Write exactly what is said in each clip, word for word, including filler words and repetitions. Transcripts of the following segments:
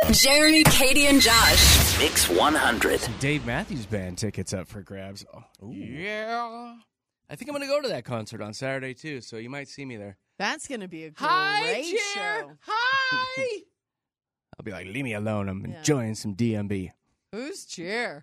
Jeremy, Katie, and Josh. Mix one hundred. Some Dave Matthews Band tickets up for grabs. Oh, yeah. I think I'm going to go to that concert on Saturday, too, so you might see me there. That's going to be a great Hi, Jer. show. Hi. I'll be like, leave me alone. I'm Yeah. enjoying some D M B. Who's Chair?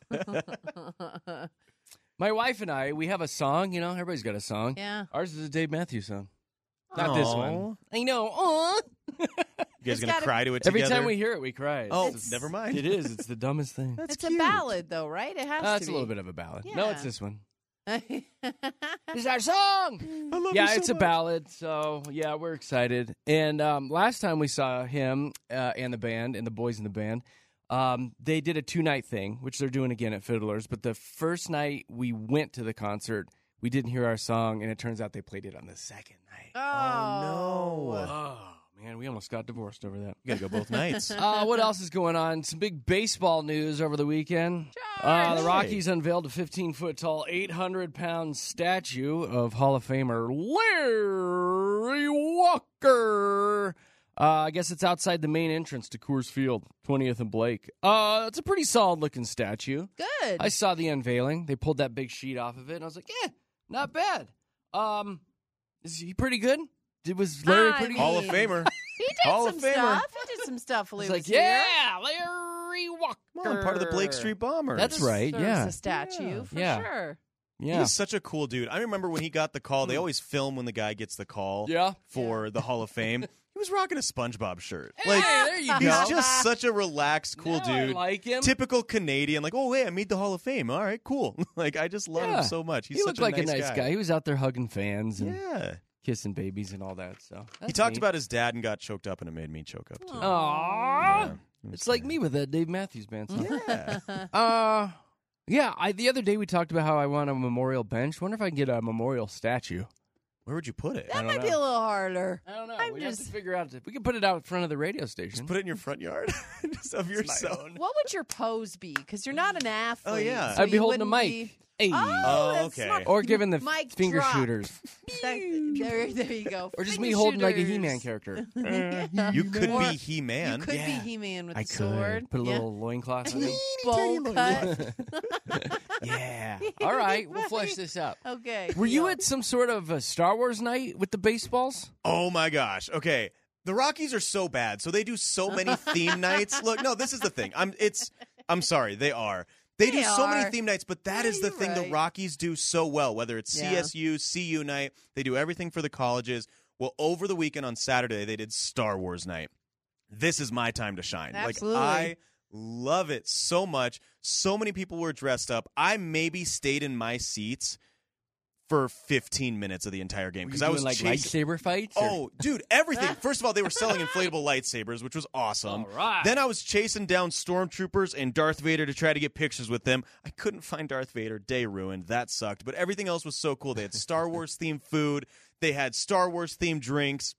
My wife and I, we have a song. You know, everybody's got a song. Yeah. Ours is a Dave Matthews song. Not this one. I know. Aw. You guys It's gonna gotta- cry to it Every together? time we hear it, we cry. Oh, It's- never mind. It is. It's the dumbest thing. That's It's a cute. ballad, though, right? It has Uh, to it's be. a little bit of a ballad. No, Yeah. it's this one. It's This is our song. I love Yeah, you so it's a much. ballad, so yeah, we're excited. And um, last time we saw him uh, and the band and the boys in the band, um, they did a two-night thing, which they're doing again at Fiddlers. But the first night we went to the concert, we didn't hear our song, and it turns out they played it on the second night. Oh, Oh, man, we almost got divorced over that. You gotta go both nights. Uh, what else is going on? Some big baseball news over the weekend. Uh, the Hey. Rockies unveiled a fifteen-foot-tall, eight hundred pound statue of Hall of Famer Larry Walker. Uh, I guess it's outside the main entrance to Coors Field, twentieth and Blake. Uh, it's a pretty solid-looking statue. good. I saw the unveiling. They pulled that big sheet off of it, and I was like, eh, not bad. Um, is he pretty good? Did, was Larry I pretty mean- Hall of Famer. he did Hall some of Famer. stuff. He did some stuff. while I he was was like, here. yeah, Larry Walker. Well, I'm part of the Blake Street Bombers. That's right, Serves yeah. a statue for Yeah. sure. Yeah. He's such a cool dude. I remember when he got the call. They always film when the guy gets the call Yeah. for the Hall of Fame. He was rocking a SpongeBob shirt. Hey, Like, there you he's go. just such a relaxed, cool Now I dude. like him. Typical Canadian. Like, oh, hey, I made the Hall of Fame. All right, cool. Like, I just love Yeah. him so much. He's he such looked like a nice, a nice guy. He was out there hugging fans and Yeah. kissing babies and all that. So He talked about his dad and got choked up, and it made me choke up, too. Aww. Yeah, it was It's like sad. me with that Dave Matthews Band song. Yeah. Uh, yeah. I, the other day we talked about how I want a memorial bench. Wonder if I can get a memorial statue. Where would you put it? I That don't might know. be a little harder. I don't know. I'm we have just- to figure out if we can put it out in front of the radio station. Just put it in your front yard just of yourself. What would your pose be? Because you're not an athlete. Oh, yeah. so I'd be you holding a wouldn't mic. be- Hey. Oh, Oh, that's okay. smart. Or giving the Mic finger drop. shooters. That- there, there you go. Or just Finger me holding like a shooters. He-Man character. Yeah. You could Or be He-Man. You could Yeah. be He-Man with I the could. sword. Put a Yeah. little loincloth on me. bowl cut. Yeah. All right. We'll flesh this out. Okay. Were you deal. at some sort of a Star Wars night with the baseballs? Oh my gosh. Okay. The Rockies are so bad. So they do so many theme nights. Look, no, this is the thing. I'm it's I'm sorry, they are. They, They do so many are. theme nights, but that Yeah, is the you're thing the right. Rockies do so well, whether it's Yeah. C S U, C U night, they do everything for the colleges. Well, over the weekend on Saturday, they did Star Wars night. This is my time to shine. Absolutely. Like I love it so much. So many people were dressed up. I maybe stayed in my seats for fifteen minutes of the entire game because I was like chasing. lightsaber fights. or- Oh, dude, everything. First of all, they were selling inflatable lightsabers, which was awesome. All right. Then I was chasing down stormtroopers and Darth Vader to try to get pictures with them. I couldn't find Darth Vader. Day ruined. That sucked. But everything else was so cool. They had Star Wars themed food. They had Star Wars themed drinks.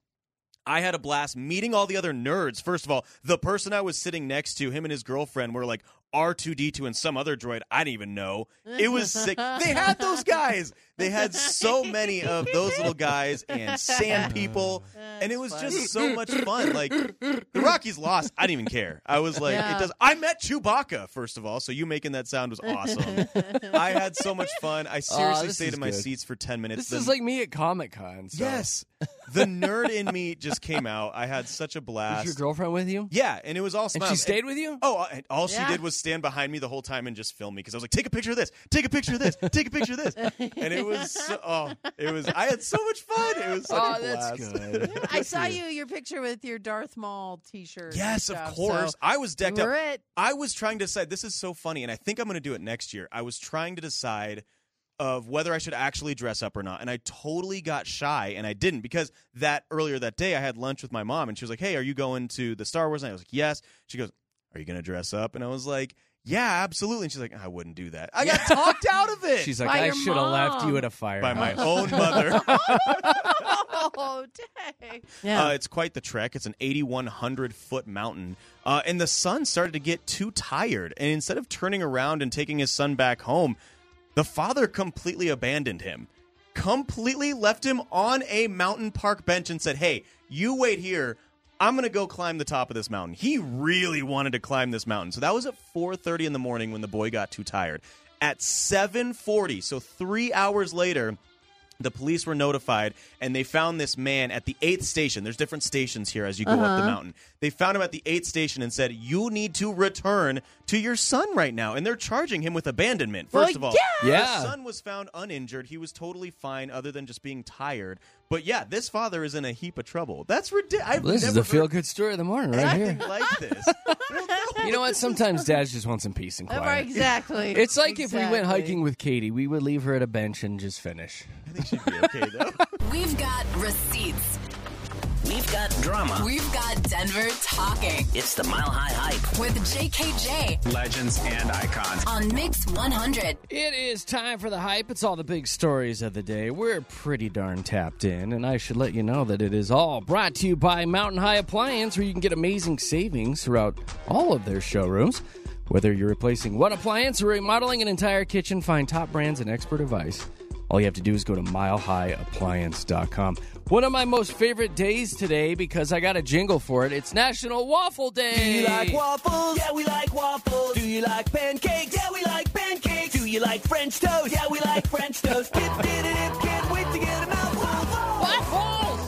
I had a blast meeting all the other nerds. First of all, the person I was sitting next to, him and his girlfriend, were like R two D two and some other droid I didn't even know. It was sick. They had those guys. They had so many of those little guys and sand people, and it was just so much fun. Like the Rockies lost, I didn't even care. I was like, Yeah. it does. I met Chewbacca first of all, so you making that sound was awesome. I had so much fun. I seriously this stayed is in my good. seats for ten minutes. This The- is like me at Comic Con. So. yes, the nerd in me just came out. I had such a blast. Was your girlfriend with you? Yeah, and it was all And smiles. she stayed with you? Oh, and all she Yeah. did was stand behind me the whole time and just film me because I was like, "Take a picture of this, take a picture of this, take a picture of this," and it was, so, oh, it was. I had so much fun. It was such Oh, a blast. that's good. I saw you your picture with your Darth Maul T-shirt. Yes, and of stuff, course. so I was decked you up. were it. I was trying to decide. This is so funny, and I think I'm going to do it next year. I was trying to decide of whether I should actually dress up or not, and I totally got shy, and I didn't because that earlier that day I had lunch with my mom, and she was like, "Hey, are you going to the Star Wars night?" I was like, "Yes." She goes, "Are you going to dress up?" And I was like, "Yeah, absolutely." And she's like, "I wouldn't do that." I got talked out of it She's like, By I your should have left mom. you at a fire. by my own mother. Oh, dang. Yeah. Uh, it's quite the trek. It's an eighty-one hundred foot mountain. Uh, and the son started to get too tired. And instead of turning around and taking his son back home, the father completely abandoned him. Completely left him on a mountain park bench and said, "Hey, you wait here. I'm going to go climb the top of this mountain. He really wanted to climb this mountain. So that was at four thirty in the morning when the boy got too tired. At seven forty, so three hours later, the police were notified, and they found this man at the eighth station. There's different stations here as you go Uh-huh. up the mountain. They found him at the eighth station and said, you need to return to your son right now. And they're charging him with abandonment. First Well, of all, yeah. Yeah. the son was found uninjured. He was totally fine other than just being tired. But yeah, this father is in a heap of trouble. That's ridiculous. This is the feel-good story of the morning right here. anything like this. You know what? Sometimes dads just want some peace and quiet. Right, exactly. It's like if we went Exactly. hiking with Katie, we would leave her at a bench and just finish. I think she'd be okay, though. We've got receipts. We've got drama. We've got Denver talking It's the Mile High Hype. with J K J Legends and icons. on Mix one hundred. It is time for the hype. It's all the big stories of the day. We're pretty darn tapped in, and I should let you know that it is all brought to you by Mountain High Appliance, where you can get amazing savings throughout all of their showrooms. Whether you're replacing one appliance or remodeling an entire kitchen, find top brands and expert advice. All you have to do is go to mile high appliance dot com. One of my most favorite days today, because I got a jingle for it, it's National Waffle Day. Do you like waffles? Yeah, we like waffles. Do you like pancakes? Yeah, we like pancakes. Do you like French toast? Yeah, we like French toast. Dip, dip, dip, dip, can't wait to get them out. Waffles!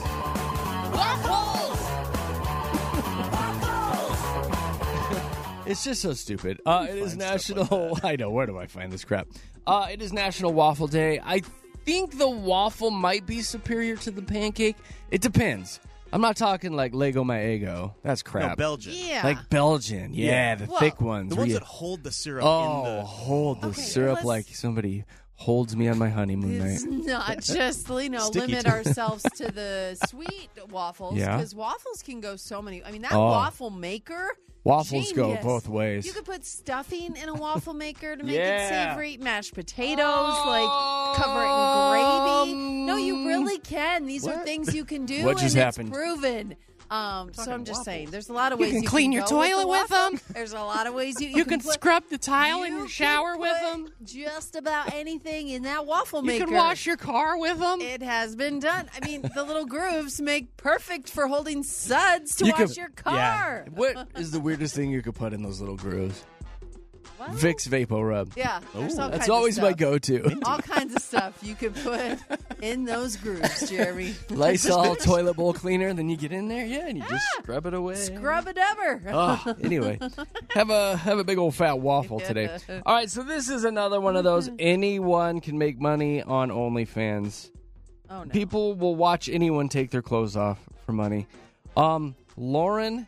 Waffles! It's just so stupid. Uh, it is National... I know, where do I find this crap? Uh, it is National Waffle Day. I think the waffle might be superior to the pancake. It depends. I'm not talking like Lego My Eggo. That's No, crap. Belgian. Yeah. Like Belgian. Yeah, Yeah. the Well, thick ones. The where ones you- that hold the syrup Oh, in the... hold the Okay, syrup let's- like somebody holds me on my honeymoon night. It's not just, you know, Sticky limit too. ourselves to the sweet waffles. Yeah. Because waffles can go so many. I mean, that Oh. waffle maker. Waffles go genius. both ways. You could put stuffing in a waffle maker to make Yeah. it savory, mashed potatoes, like cover it in gravy. No, you really can. These are What? things you can do, What just and happened? it's proven. Um, so I'm just waffles. saying, there's a lot of You ways can you clean can your go with toilet the with waffle. them. There's a lot of ways you, You, can, put, scrub the tile in you your can shower with put them. Just about anything in that waffle You maker. can wash your car with them. It has been done. I mean, the little grooves make perfect for holding suds to You wash could- your yeah. car. What is the weirdest thing you could put in those little grooves? What? Vicks Vapo Rub. Yeah, there's all That's kinds of always my stuff. go-to. All kinds of stuff you could put in those grooves, Jeremy. Lysol toilet bowl cleaner, then you get in there, yeah, and you just scrub it away. Scrub it ever. Oh, anyway, have a have a big old fat waffle today. All right, so this is another one of those anyone can make money on OnlyFans. Oh, no. People will watch anyone take their clothes off for money. Um, Lauren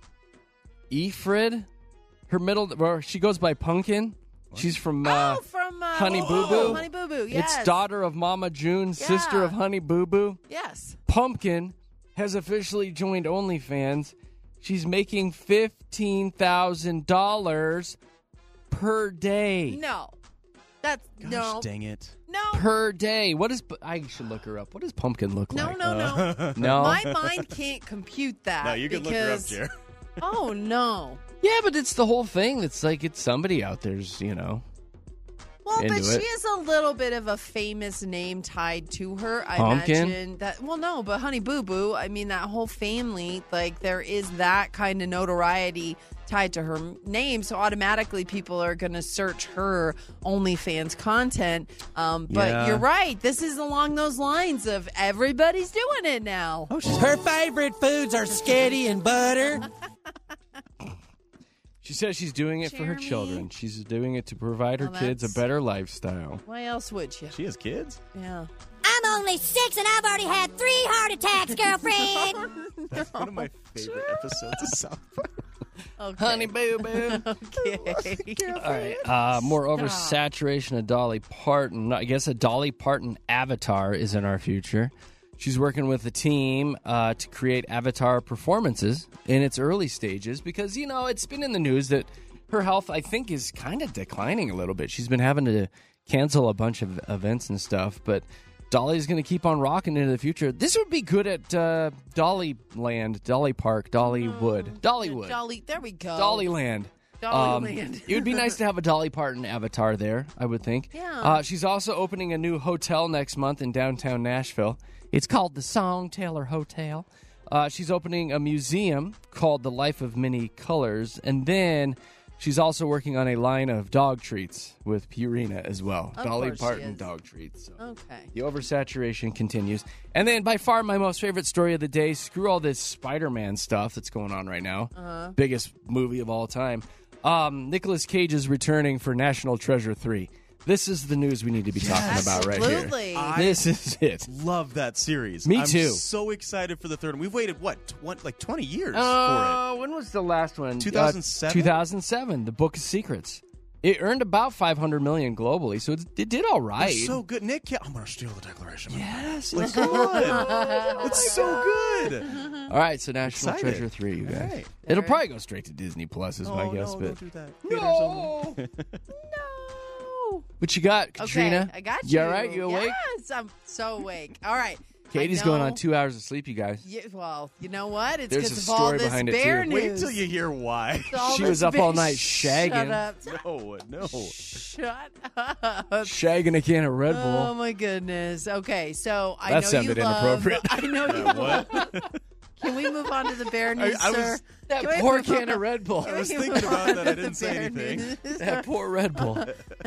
Efred, her middle, or she goes by Pumpkin. She's from uh, oh, from uh, Honey Boo oh, Boo. Honey Boo Boo, yes. It's daughter of Mama June, sister Yeah. of Honey Boo Boo. Yes. Pumpkin has officially joined OnlyFans. She's making fifteen thousand dollars per day. No. That's, Gosh, no. dang it. No. Per day. What is, I should look her up. What does Pumpkin look No, like? no, no. No? My mind can't compute that. No, you can look her up, because- Jer. Oh, no. Yeah, but it's the whole thing. It's like it's somebody out there's, you know. Well, but Into she it. is a little bit of a famous name tied to her. I Pumpkin? imagine that. Well, no, but Honey Boo Boo. I mean, that whole family. Like, there is that kind of notoriety tied to her name, so automatically people are going to search her OnlyFans content. Um, but Yeah. you're right. This is along those lines of everybody's doing it now. Her favorite foods are sketty and butter. She says she's doing it for her Jeremy. children. She's doing it to provide her Well, kids a that's- better lifestyle. Why else would you? She has kids? Yeah. I'm only six and I've already had three heart attacks, girlfriend. That's one of my favorite episodes of South Park. Okay. Honey Boo Boo. Okay. All right. Uh, more oversaturation of Dolly Parton. I guess a Dolly Parton avatar is in our future. She's working with a team uh, to create avatar performances in its early stages because, you know, it's been in the news that her health, I think, is kind of declining a little bit. She's been having to cancel a bunch of events and stuff, but Dolly's going to keep on rocking into the future. This would be good at uh, Dolly Land, Dolly Park, Dollywood. Dollywood. Dolly. There we go. Dollyland. Dollyland. it would be nice to have a Dolly Parton avatar there, I would think. Yeah. Uh, she's also opening a new hotel next month in downtown Nashville. It's called the Song Taylor Hotel. Uh, she's opening a museum called The Life of Many Colors, and then she's also working on a line of dog treats with Purina as well. Of Dolly course she Parton is. dog treats. So. Okay. The oversaturation continues. And then, by far, my most favorite story of the day, screw all this Spider-Man stuff that's going on right now. Uh-huh. Biggest movie of all time. Um, Nicolas Cage is returning for National Treasure three. This is the news we need to be talking about right here. Absolutely. This is it. Love that series. Me I'm too. so excited for the third one. We've waited, what, tw- like twenty years Uh, when was the last one? two thousand seven? Uh, two thousand seven, The Book of Secrets. It earned about five hundred million dollars globally, so it, it did all for right. it. It's so good. Nick, Ca- I'm going to steal the Declaration. Yes, Like, it's come on. It's so good. all right, so National Excited. Treasure three, you guys. All right. It'll probably go straight to Disney Plus, is my Oh, guess. no, but don't do that. no, No. what you got, Katrina? Okay, I got you. You all right? You awake? Yes, I'm so awake. All right. Katie's I going know- on two hours of sleep, you guys. Yeah, well, you know what? It's There's because a of all story this behind it, bear too. news. Wait till you hear why. All She this was up bear- all night Shut shagging. up. No, no. Shut up. Shagging a can of Red Bull. Oh my goodness. Okay, so I That know sounded you love, inappropriate. I know you What? love. Can we move on to the bear news, I was- sir? that Can we poor move can on? of Red Bull. Can I was we thinking move about on that. to I the didn't say bear anything. news? That poor Red Bull.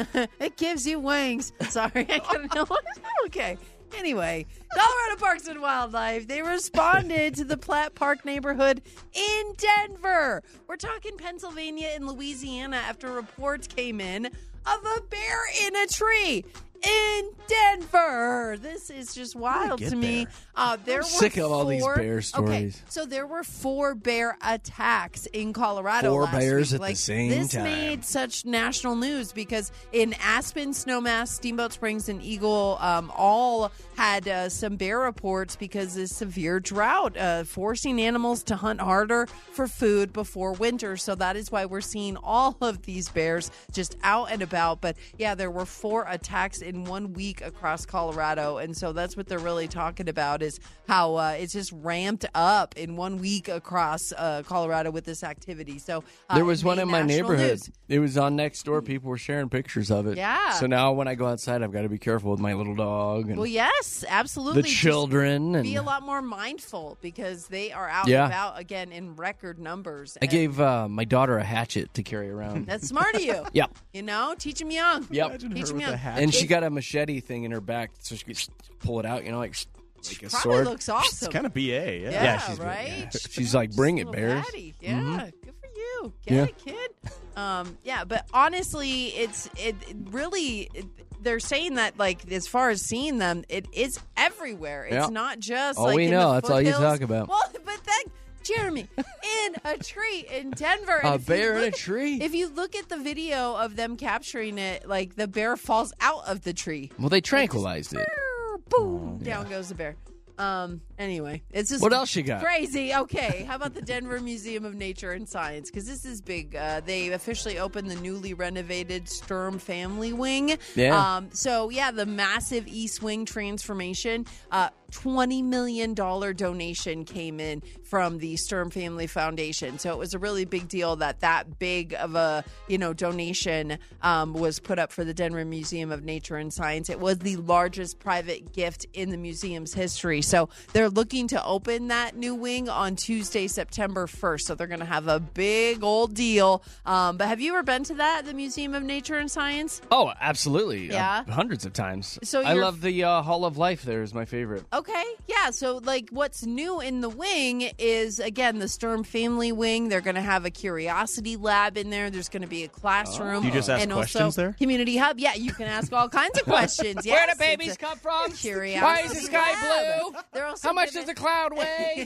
It gives you wings. Sorry, I couldn't know. Okay. Anyway, Colorado Parks and Wildlife, they responded to the Platt Park neighborhood in Denver. We're talking Pennsylvania and Louisiana after reports came in of a bear in a tree in Denver. This is just wild get to me. there? Uh, there were sick of all these four- bear Okay, stories. so there were four bear attacks in Colorado. Four last bears week. at the Like, same this time. made such national news because in Aspen, Snowmass, Steamboat Springs, and Eagle, um, all had uh, some bear reports because of severe drought, uh, forcing animals to hunt harder for food before winter. So that is why we're seeing all of these bears just out and about. But yeah, there were four attacks in one week across Colorado, and so that's what they're really talking about is how uh, it's just ramped up in one week across uh, Colorado with this activity. So uh, There was it one made in my national neighborhood. news. It was on next door. People were sharing pictures of it. Yeah. So now when I go outside, I've got to be careful with my little dog and Well, yes, absolutely. the Just children. And be a lot more mindful because they are out Yeah. and about again in record numbers. I And gave uh, my daughter a hatchet to carry around. that's smart of you. Yep. You know, teach them young. Yep. Imagine Teach her me with how- a hat. And she If- got a machete thing in her back, so she could just pull it out, you know, like, like a Probably sword. looks It's awesome. kind of B A, yeah. yeah, Yeah, she's good, right. yeah. She's like, bring it, Little bears. baddie. Yeah, good for you. Get Yeah. it, kid. Um, yeah, but honestly, it's it, it really. It, they're saying that, like, as far as seeing them, it is everywhere. It's Yeah. not just All like we in know, the that's all you foothills. talk about. Well, but then, Jeremy, in a tree in Denver, and A if you bear in a look- tree? If you look at the video of them capturing it, like the bear falls out of the tree. Well, they tranquilized it. Boom! Down goes the bear. Um. Anyway, it's just What else you got? crazy. Okay, how about the Denver Museum of Nature and Science? Because this is big. Uh, they officially opened the newly renovated Sturm Family Wing. Yeah. Um. So yeah, the massive East Wing transformation. Uh, twenty million dollar donation came in from the Sturm Family Foundation. So it was a really big deal that that big of a you know donation um, was put up for the Denver Museum of Nature and Science. It was the largest private gift in the museum's history. So they're looking to open that new wing on Tuesday, September first. So they're going to have a big old deal. Um, but have you ever been to that, the Museum of Nature and Science? Oh, absolutely. Yeah? Uh, hundreds of times. So I you're- love the uh, Hall of Life there is my favorite. Okay, yeah. So, like, what's new in the wing is, again, the Sturm Family Wing. They're going to have a curiosity lab in there. There's going to be a classroom. Do you just ask and questions also there? Community hub. Yeah, you can ask all kinds of questions. Where Yes, do babies it's a come from? Curiosity Why is the sky lab. blue? They're also How much gonna- does a cloud weigh?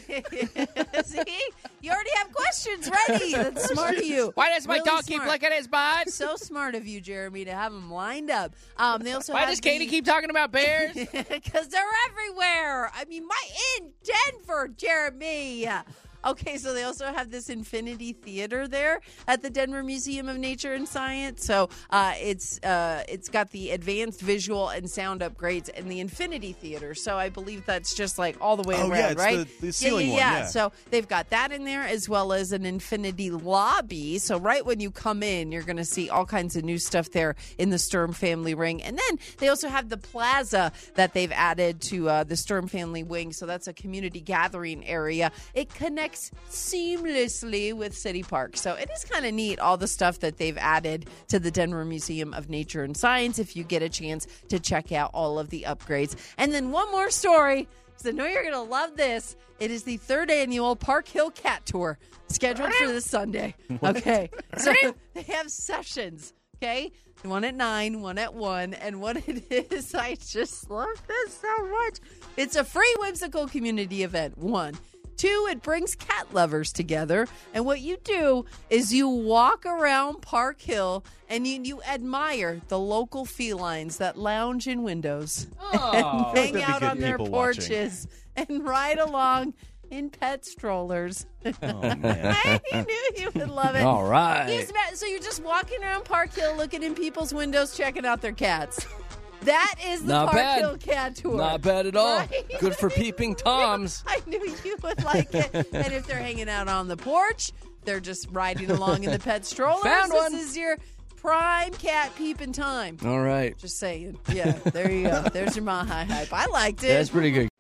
See, you already have questions ready. That's smart of you. Why does my Really dog keep smart. licking his butt? So smart of you, Jeremy, to have them lined up. Um, they also Why have does Katie the- keep talking about bears? Because they're everywhere. I mean, my in Denver, Jeremy. Okay, so they also have this Infinity Theater there at the Denver Museum of Nature and Science. So uh, it's uh, it's got the advanced visual and sound upgrades in the Infinity Theater. So I believe that's just like all the way Oh, around, yeah, it's right? the- the ceiling yeah, one, yeah, yeah. So they've got that in there as well as an Infinity Lobby. So right when you come in, you're going to see all kinds of new stuff there in the Sturm Family Ring. And then they also have the plaza that they've added to uh, the Sturm Family Wing. So that's a community gathering area. It connects seamlessly with City Park. So it is kind of neat, all the stuff that they've added to the Denver Museum of Nature and Science if you get a chance to check out all of the upgrades. And then one more story, because I know you're going to love this. It is the third annual Park Hill Cat Tour scheduled for this Sunday. Okay. So they have sessions, okay? One at nine, one at one, and what it is, I just love this so much. It's a free whimsical community event, one. Two, it brings cat lovers together. And what you do is you walk around Park Hill and you, you admire the local felines that lounge in windows Oh. and hang That'd be out good on their people watching. porches and ride along in pet strollers. Oh, man. I knew you would love it. All right. You just ima- So you're just walking around Park Hill looking in people's windows, checking out their cats. That is the Not Park bad. Hill Cat Tour. Not bad at all. Right? Good for peeping Toms. I knew you would like it. And if they're hanging out on the porch, they're just riding along in the pet strollers. Found this one. is your prime cat peeping time. All right. Just saying. Yeah, there you go. There's your Mile High Hype. I liked it. That's pretty good.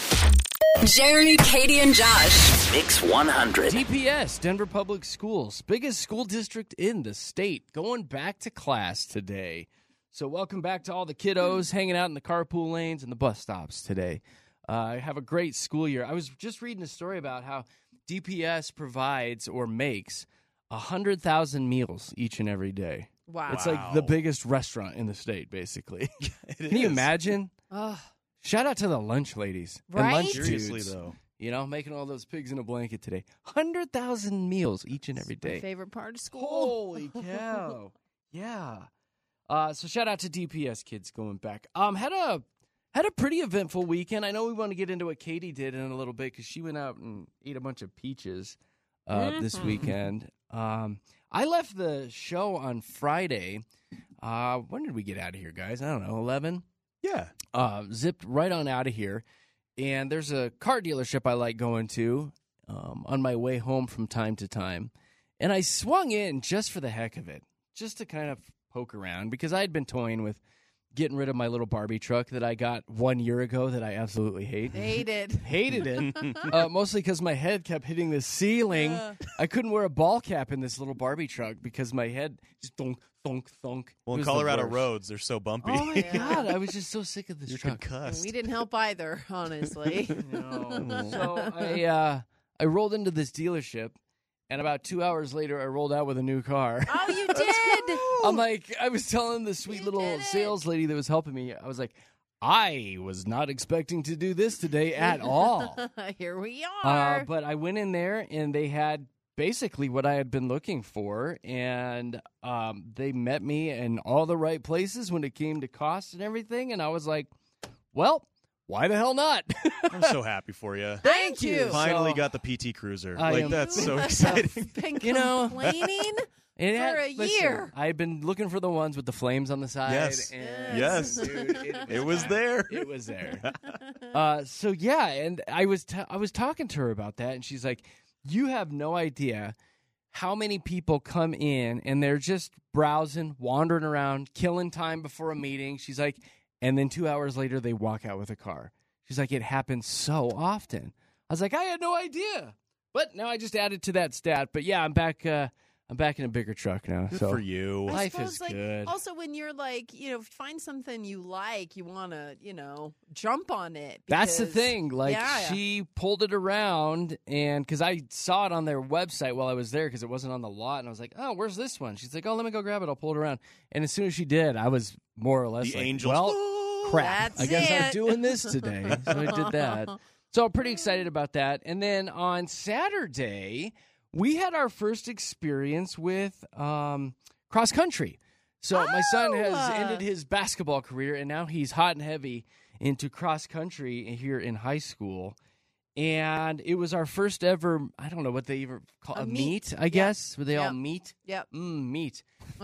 Jeremy, Katie, and Josh. Mix one hundred. D P S, Denver Public Schools, biggest school district in the state, going back to class today. So welcome back to all the kiddos hanging out in the carpool lanes and the bus stops today. Uh, have a great school year. I was just reading a story about how D P S provides or makes one hundred thousand meals each and every day. Wow. It's like the biggest restaurant in the state, basically. It Can you is. imagine? Ugh. Shout out to the lunch ladies and Right? lunch Seriously, dudes. though. You know, making all those pigs in a blanket today. one hundred thousand meals each and every My day. favorite part of school. Holy cow. Yeah. Uh, so shout out to D P S kids going back. Um, had a had a pretty eventful weekend. I know we want to get into what Katie did in a little bit because she went out and ate a bunch of peaches uh, this weekend. Um, I left the show on Friday. Uh, when did we get out of here, guys? I don't know, eleven? Yeah. Uh, zipped right on out of here. And there's a car dealership I like going to um, on my way home from time to time. And I swung in just for the heck of it, just to kind of poke around because I had been toying with getting rid of my little Barbie truck that I got one year ago that I absolutely hate. Hate it. Hated it, uh, mostly because my head kept hitting the ceiling. I couldn't wear a ball cap in this little Barbie truck because my head just thunk, thunk, thunk. Well, It in was the Colorado worst. roads, they're so bumpy. Oh my god, I was just so sick of this You're truck. concussed. We didn't help either, honestly. No. So I uh, I rolled into this dealership, and about two hours later, I rolled out with a new car. Oh, you did. I'm like, I was telling the sweet You little did it. sales lady that was helping me, I was like, I was not expecting to do this today at all. Here we Uh, are. but I went in there, and they had basically what I had been looking for, and um, they met me in all the right places when it came to cost and everything, and I was like, well, why the hell not? I'm so happy for you. Thank you. Finally So- got the P T Cruiser. I like am- that's so You exciting. have been You know- complaining It for had- a listen, year. I've been looking for the ones with the flames on the side. Yes. and- Yes. Dude, it, It was there. It was there. uh, so yeah, and I was t- I was talking to her about that, and she's like, "You have no idea how many people come in and they're just browsing, wandering around, killing time before a meeting." She's like, and then two hours later they walk out with a car. She's like, "It happens so often." I was like, "I had no idea," but now I just added to that stat. But yeah, I'm back. Uh, I'm back in a bigger truck now. Good so for you. I Life suppose, is like, good. Also, when you're like, you know, find something you like, you want to, you know, jump on it. That's the because- thing. Like, yeah. she pulled it around, and because I saw it on their website while I was there because it wasn't on the lot, and I was like, "Oh, where's this one?" She's like, "Oh, let me go grab it. I'll pull it around." And as soon as she did, I was more or less The like, angels. "Well, crap. That's I guess I'm it. doing this today." So I did that. So I'm pretty excited about that. And then on Saturday, we had our first experience with um, cross country. So my son has Oh. ended his basketball career, and now he's hot and heavy into cross country here in high school. and it was our first ever, I don't know what they even call A a, meet. meet, I guess, where they all Yep. meet. Yep. Mm, meet.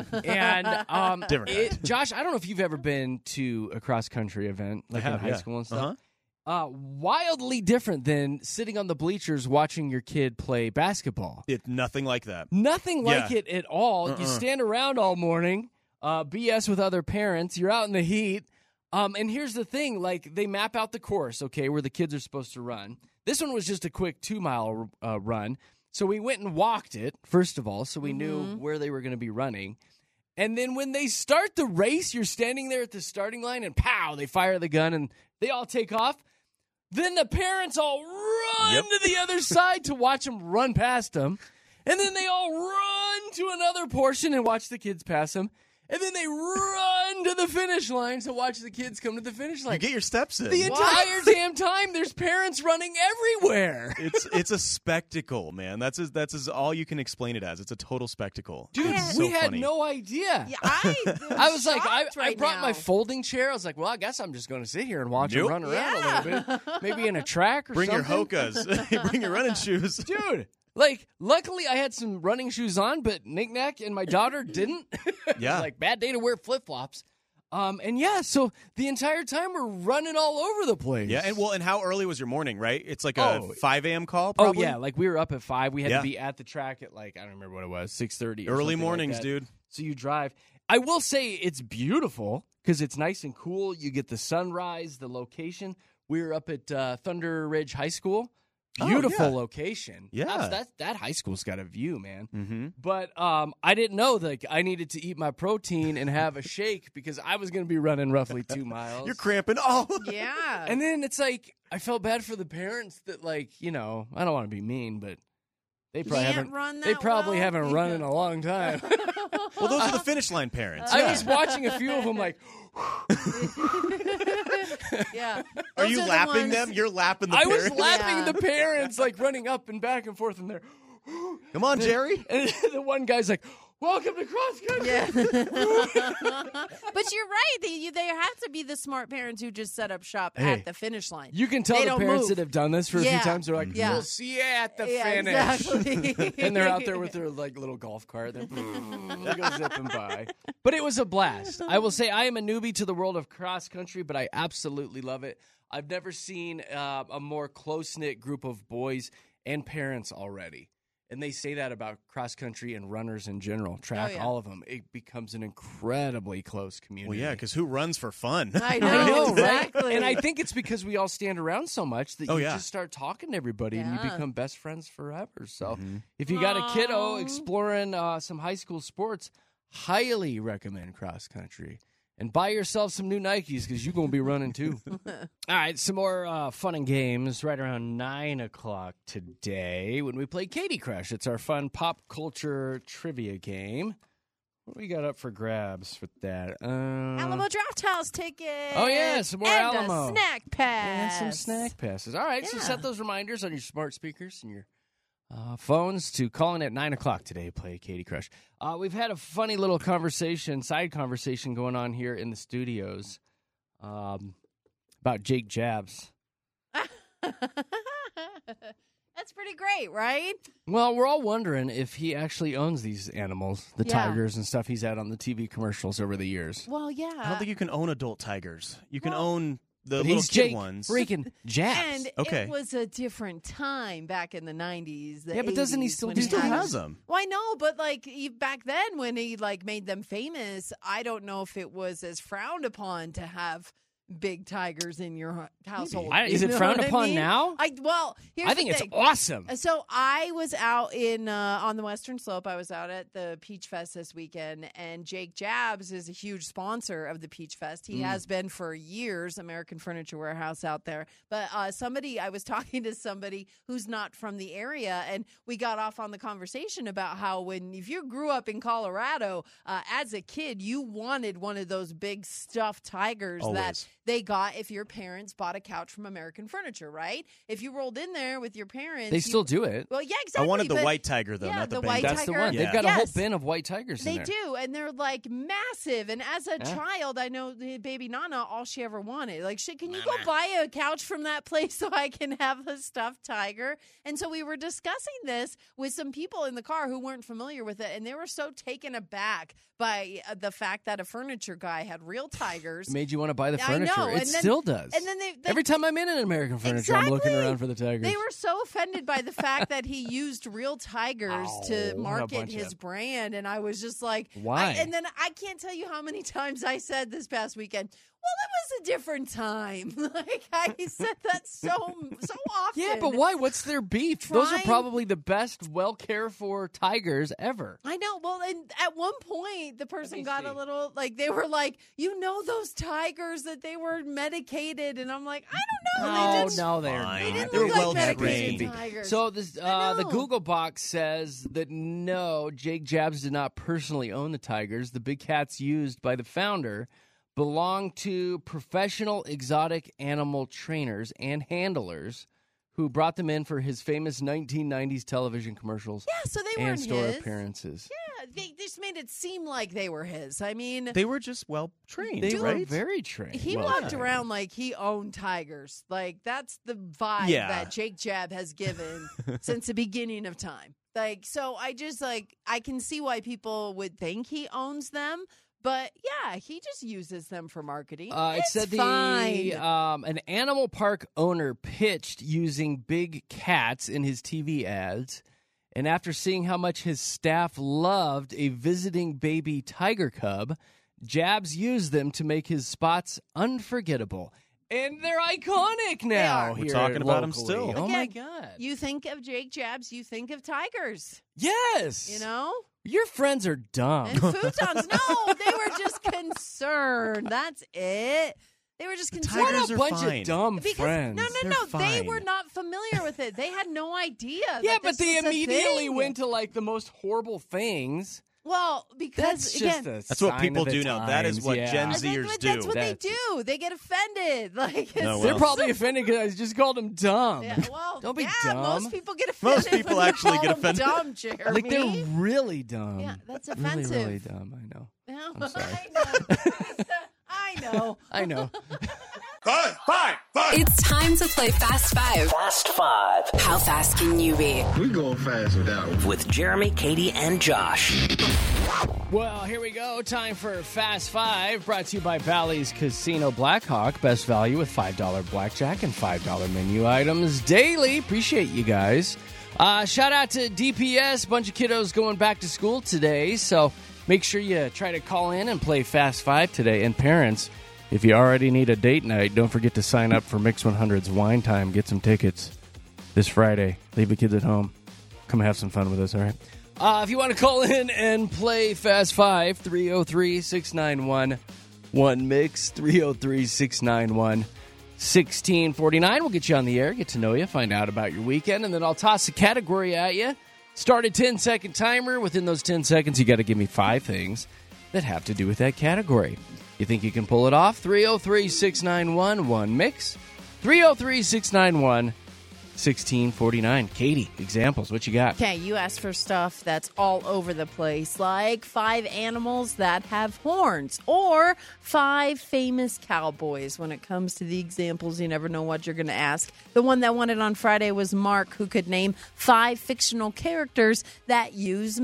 And um, Different it, Josh, I don't know if you've ever been to a cross country event like have, in high yeah. school and stuff. Uh-huh. Uh, wildly different than sitting on the bleachers watching your kid play basketball. It's nothing like that. Nothing like Yeah. it at all. Uh-uh. You stand around all morning, uh, B S with other parents. You're out in the heat. Um, and here's the thing, like they map out the course, okay, where the kids are supposed to run. This one was just a quick two mile uh, run. So we went and walked it, first of all, so we knew where they were going to be running. And then when they start the race, you're standing there at the starting line and pow, they fire the gun and they all take off. Then the parents all run Yep. to the other side to watch them run past them. And then they all run to another portion and watch the kids pass them. And then they run to the finish line to watch the kids come to the finish line. You get your steps in. the entire damn time, there's parents running everywhere. It's it's a spectacle, man. That's as, that's as all you can explain it as. It's a total spectacle. Dude, It's we so had funny. no idea. Yeah, I, I was like, I, shocked I right brought now. my folding chair. I was like, well, I guess I'm just going to sit here and watch Nope. them run around Yeah. a little bit. Maybe in a track or Bring your something. hokas. Bring your running shoes. Dude, like, luckily I had some running shoes on, but Nick Nack and my daughter didn't. It was Yeah. like, bad day to wear flip flops. Um, and yeah, so the entire time we're running all over the place. Yeah, and well, and how early was your morning? Right, it's like Oh. a five a.m. call. Oh Probably? yeah, like we were up at five. We had Yeah. to be at the track at like I don't remember what it was, six thirty. early mornings, dude. So you drive. I will say it's beautiful because it's nice and cool. You get the sunrise, the location. We were up at uh, Thunder Ridge High School. Oh, Beautiful yeah. location. Yeah. That's, that that high school's got a view, man. Mm-hmm. But um, I didn't know that I needed to eat my protein and have a shake because I was going to be running roughly two miles. You're cramping. Oh, Yeah. And then it's like I felt bad for the parents that, like, you know, I don't want to be mean, but they probably Can't haven't. run they that probably well. haven't run in a long time. well, those are the finish line parents. I Yeah. was watching a few of them, like yeah. Are Those you the lapping ones- them? You're lapping the I parents. was lapping Yeah. the parents, like running up and back and forth in there. Come on, Jerry. And the one guy's like, "Welcome to cross country." Yeah. But you're right. They, they have to be the smart parents who just set up shop Hey, at the finish line. You can tell They the don't parents move. that have done this for a Yeah. few times. They're like, Yeah. "We'll see you at the Yeah, finish." exactly. And they're out there with their like little golf cart. They're they go zipping by. But it was a blast. I will say I am a newbie to the world of cross country, but I absolutely love it. I've never seen uh, a more close knit group of boys and parents already. And they say that about cross country and runners in general, track, Oh, yeah. all of them. It becomes an incredibly close Well, community. yeah, because who runs for fun? I know, I know, exactly. right? And I think it's because we all stand around so much that Oh, you yeah. just start talking to everybody and you Yeah. become best friends forever. So Mm-hmm. if you got a kiddo Aw. exploring uh, some high school sports, highly recommend cross country. And buy yourself some new Nikes because you're going to be running too. All right, some more uh, fun and games right around nine o'clock today when we play Katie Crush. It's our fun pop culture trivia game. What do we got up for grabs with that? Uh, Alamo Draft House tickets. Oh, yeah, some more and Alamo. A snack And pass. some snack passes. All right, so Yeah. set those reminders on your smart speakers and your uh, phones to call in at nine o'clock today. Play Katie Crush. Uh, we've had a funny little conversation, side conversation going on here in the studios um, about Jake Jabs. That's pretty great, right? Well, we're all wondering if he actually owns these animals, the Yeah. tigers and stuff he's had on the T V commercials over the years. Well, yeah. I don't think you can own adult tigers. You can Well- own the But little he's kid Jake ones. freaking Jabs. And Okay. it was a different time back in the nineties. The Yeah, but doesn't he eighties, still when do He still that? has them. Well, I know, but like e- back then when he like made them famous, I don't know if it was as frowned upon to have big tigers in your hu- household. I- is You it know frowned what I upon mean? now? I well, here's I think the it's thing. awesome. So I was out in uh, on the Western Slope. I was out at the Peach Fest this weekend, and Jake Jabs is a huge sponsor of the Peach Fest. He has been for years. American Furniture Warehouse out there. But uh, somebody, I was talking to somebody who's not from the area, and we got off on the conversation about how when if you grew up in Colorado uh, as a kid, you wanted one of those big stuffed tigers that Always. they got if your parents bought a couch from American Furniture, right? If you rolled in there with your parents, They you- still do it. Well, yeah, exactly. I wanted the but- white tiger, though, yeah, not the, the Bengal. white That's the tiger. one. They've Yeah. got a whole Yes. bin of white tigers in They there. do, and they're like massive. And as a Yeah. child, I know the baby Nana, all she ever wanted, like, shit, can you go buy a couch from that place so I can have a stuffed tiger? And so we were discussing this with some people in the car who weren't familiar with it, and they were so taken aback by uh, the fact that a furniture guy had real tigers. Made you want to buy the I furniture. know, It and then- still does. and then they- they- Every time I'm in an American Furniture, I'm looking Exactly. around for the tigers. They were so offended by the fact that he used real tigers Oh, to what a market bunch his of- brand, and I was just like, Why? I, and then I can't tell you how many times I said this past weekend, well, it was a different time. Like, I said that so so often. Yeah, but why? What's their beef? Those are Trying- probably the best, well cared for tigers ever. I know. Well, and at one point, the person me got see. a little like they were like, you know, those tigers that they were medicated, and I'm like, I don't know. No, they just, no, they're Fine. They not. didn't They're look like well medicated trained. tigers. So this, I uh, the know. Google box says that no, Jake Jabs did not personally own the tigers. The big cats used by the founder belong to professional exotic animal trainers and handlers who brought them in for his famous nineteen nineties television commercials yeah, so they and weren't store his. appearances. Yeah, they just made it seem like they were his. I mean, They were just well trained, They right? were very trained. he Well walked trained. around like he owned tigers. Like, that's the vibe Yeah. that Jake Jab has given since the beginning of time. Like, so I just, like, I can see why people would think he owns them. But, yeah, he just uses them for marketing. Uh, it it's said the fine. um, an animal park owner pitched using big cats in his T V ads, and after seeing how much his staff loved a visiting baby tiger cub, Jabs used them to make his spots unforgettable. And they're iconic now. are. We're here talking about 'em locally. still. Oh my Again, god! You think of Jake Jabs, you think of tigers, yes, you know? your friends are dumb. And futons. No, they were just concerned. That's it. They were just concerned. What Tigers a are bunch fine. of dumb Because, friends. No, no, They're no. They fine. were not familiar with it. They had no idea. that Yeah, but this they was a immediately thing. went to like the most horrible things. Well, because That's just again, a That's what sign people of the do now. That is times, what yeah. Gen that's, Zers what, do. that's what That's- they do. They get offended. Like it's, No, They're well. probably offended because I just called them dumb. yeah, well, Don't be yeah, dumb. most people get offended. Most people when you actually call get them offended. Dumb, Jeremy. Like they're really dumb. Yeah, that's Really, offensive. really dumb. I know. No, I'm sorry. I know. I know. I know. Five, five, five. It's time to play Fast Five. Fast Five How fast can you be? We going fast with that one. with Jeremy, Katie, and Josh. Well, here we go. Time for Fast Five, brought to you by Bally's Casino Blackhawk. Best value with five dollars blackjack and five dollars menu items daily. Appreciate you guys. Uh, shout out to D P S. Bunch of kiddos going back to school today, so make sure you try to call in and play Fast Five today. And parents, if you already need a date night, don't forget to sign up for Mix one hundred's Wine Time. Get some tickets this Friday. Leave the kids at home. Come have some fun with us, all right? Uh, if you want to call in and play Fast Five, three oh three, six nine one, one mix, three oh three, six nine one, one six four nine. We'll get you on the air, get to know you, find out about your weekend, and then I'll toss a category at you. Start a ten-second timer. Within those ten seconds, you got to give me five things that have to do with that category. You think you can pull it off? three oh three, six nine one, one mix, three oh three, six nine one, one six four nine. Katie, examples. What you got? Okay, you asked for stuff that's all over the place, like five animals that have horns, or five famous cowboys. When it comes to the examples, you never know what you're going to ask. The one that won it on Friday was Mark, who could name five fictional characters that use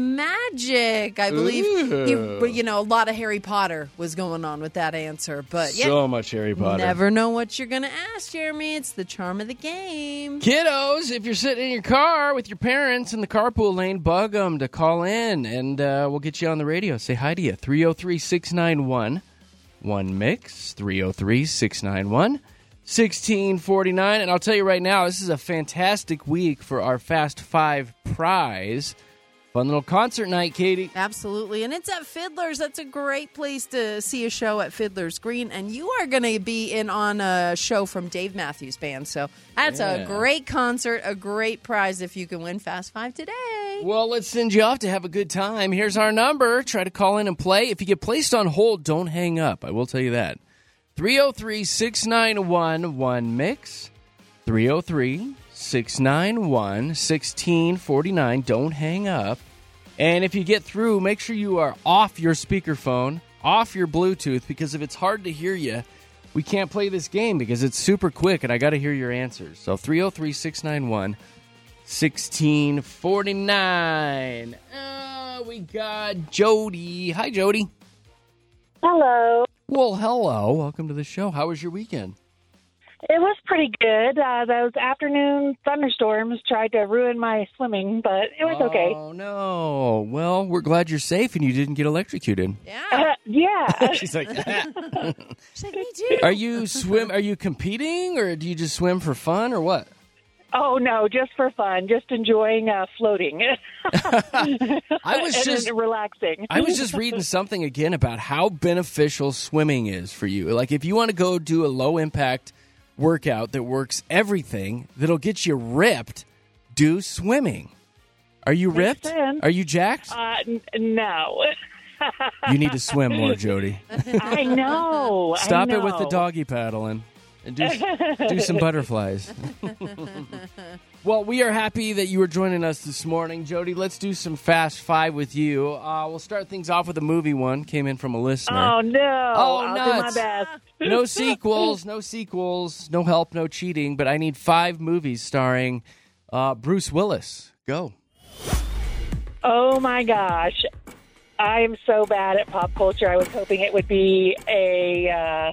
magic. I believe, he, you know, a lot of Harry Potter was going on with that answer. But yeah, So much Harry Potter. never know what you're going to ask, Jeremy. It's the charm of the game. Kiddos, if you're sitting in your car with your parents in the carpool lane, bug them to call in, and uh, we'll get you on the radio. Say hi to you. three oh three, six nine one, one mix, three oh three, six nine one, one six four nine. And I'll tell you right now, this is a fantastic week for our Fast Five prize. Fun little concert night, Katie. Absolutely. And it's at Fiddler's. That's a great place to see a show at Fiddler's Green. And you are going to be in on a show from Dave Matthews Band. So that's Yeah. a great concert, a great prize if you can win Fast Five today. Well, let's send you off to have a good time. Here's our number. Try to call in and play. If you get placed on hold, don't hang up. I will tell you that. three oh three, six nine one, one mix. three oh three, six nine one, one six four nine. Don't hang up. And if you get through, make sure you are off your speakerphone, off your Bluetooth, because if it's hard to hear you, we can't play this game because it's super quick and I got to hear your answers. So three oh three, six nine one, one six four nine. Uh, we got Jody. Hi, Jody. Hello. Well, hello. Welcome to the show. How was your weekend? It was pretty good. Uh, those afternoon thunderstorms tried to ruin my swimming, but it was okay. Oh, no. Well, we're glad you're safe and you didn't get electrocuted. Yeah. Uh, yeah. She's like, She's like, me too. Are you swim? Are you competing or do you just swim for fun or what? Oh, no, just for fun. Just enjoying uh, floating. I was and just relaxing. I was just reading something again about how beneficial swimming is for you. Like if you want to go do a low impact workout that works everything, that'll get you ripped, do swimming. Are you Makes ripped? sense. Are you jacked? Uh, n- no. You need to swim more, Jody. I know. Stop I know. it with the doggy paddling and do, do some butterflies. Well, we are happy that you were joining us this morning. Jody, let's do some Fast Five with you. Uh, we'll start things off with a movie one. Came in from a listener. Oh, no. Oh, I'll nuts. do my best. No sequels, no sequels, no help, no cheating, but I need five movies starring uh, Bruce Willis. Go. Oh, my gosh. I am so bad at pop culture. I was hoping it would be a uh,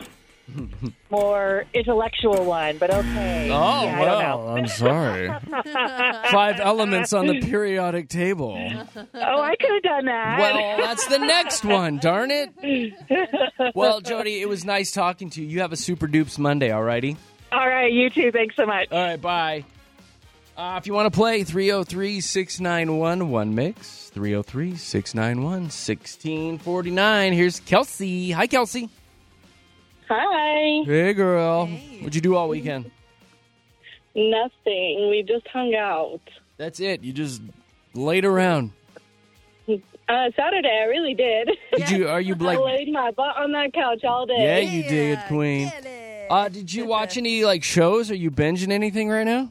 more intellectual one, but okay. Oh, yeah, well, I don't know. I'm sorry. Five elements on the periodic table. Oh, I could have done that. Well, that's the next one, darn it. Well, Jody, it was nice talking to you. You have a super dupes Monday, all righty? All right, you too. Thanks so much. All right, bye. Uh, if you want to play, three oh three, six nine one, one mix. three oh three, six nine one, one six four nine. Here's Kelsey. Hi, Kelsey. Hi. Hey, girl. Hey. What'd you do all weekend? Nothing. We just hung out. That's it. You just laid around. Uh, Saturday, I really did. Did you? Are you I like? laid my butt on that couch all day. Yeah, you did, Yeah, Queen. get it. Uh, did you watch any like shows? Are you binging anything right now?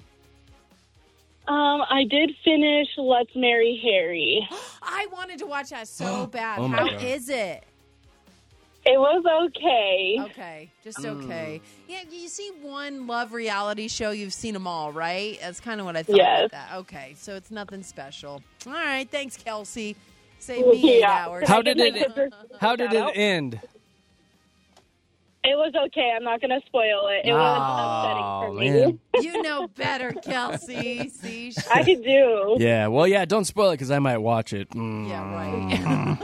Um, I did finish Let's Marry Harry. I wanted to watch that so bad. Oh, my How God. is it? It was okay. Okay, just Mm. okay. Yeah, you see one love reality show, you've seen them all, right? That's kind of what I thought Yes. about that. Okay, so it's nothing special. All right, thanks, Kelsey. Save me eight Yeah. hours. How did my it? sister- How did Shout it out. end? It was okay. I'm not going to spoil it. It was Oh, upsetting for me. man. You know better, Kelsey. See? I could do. Yeah. Well, yeah. Don't spoil it because I might watch it. Mm. Yeah, right.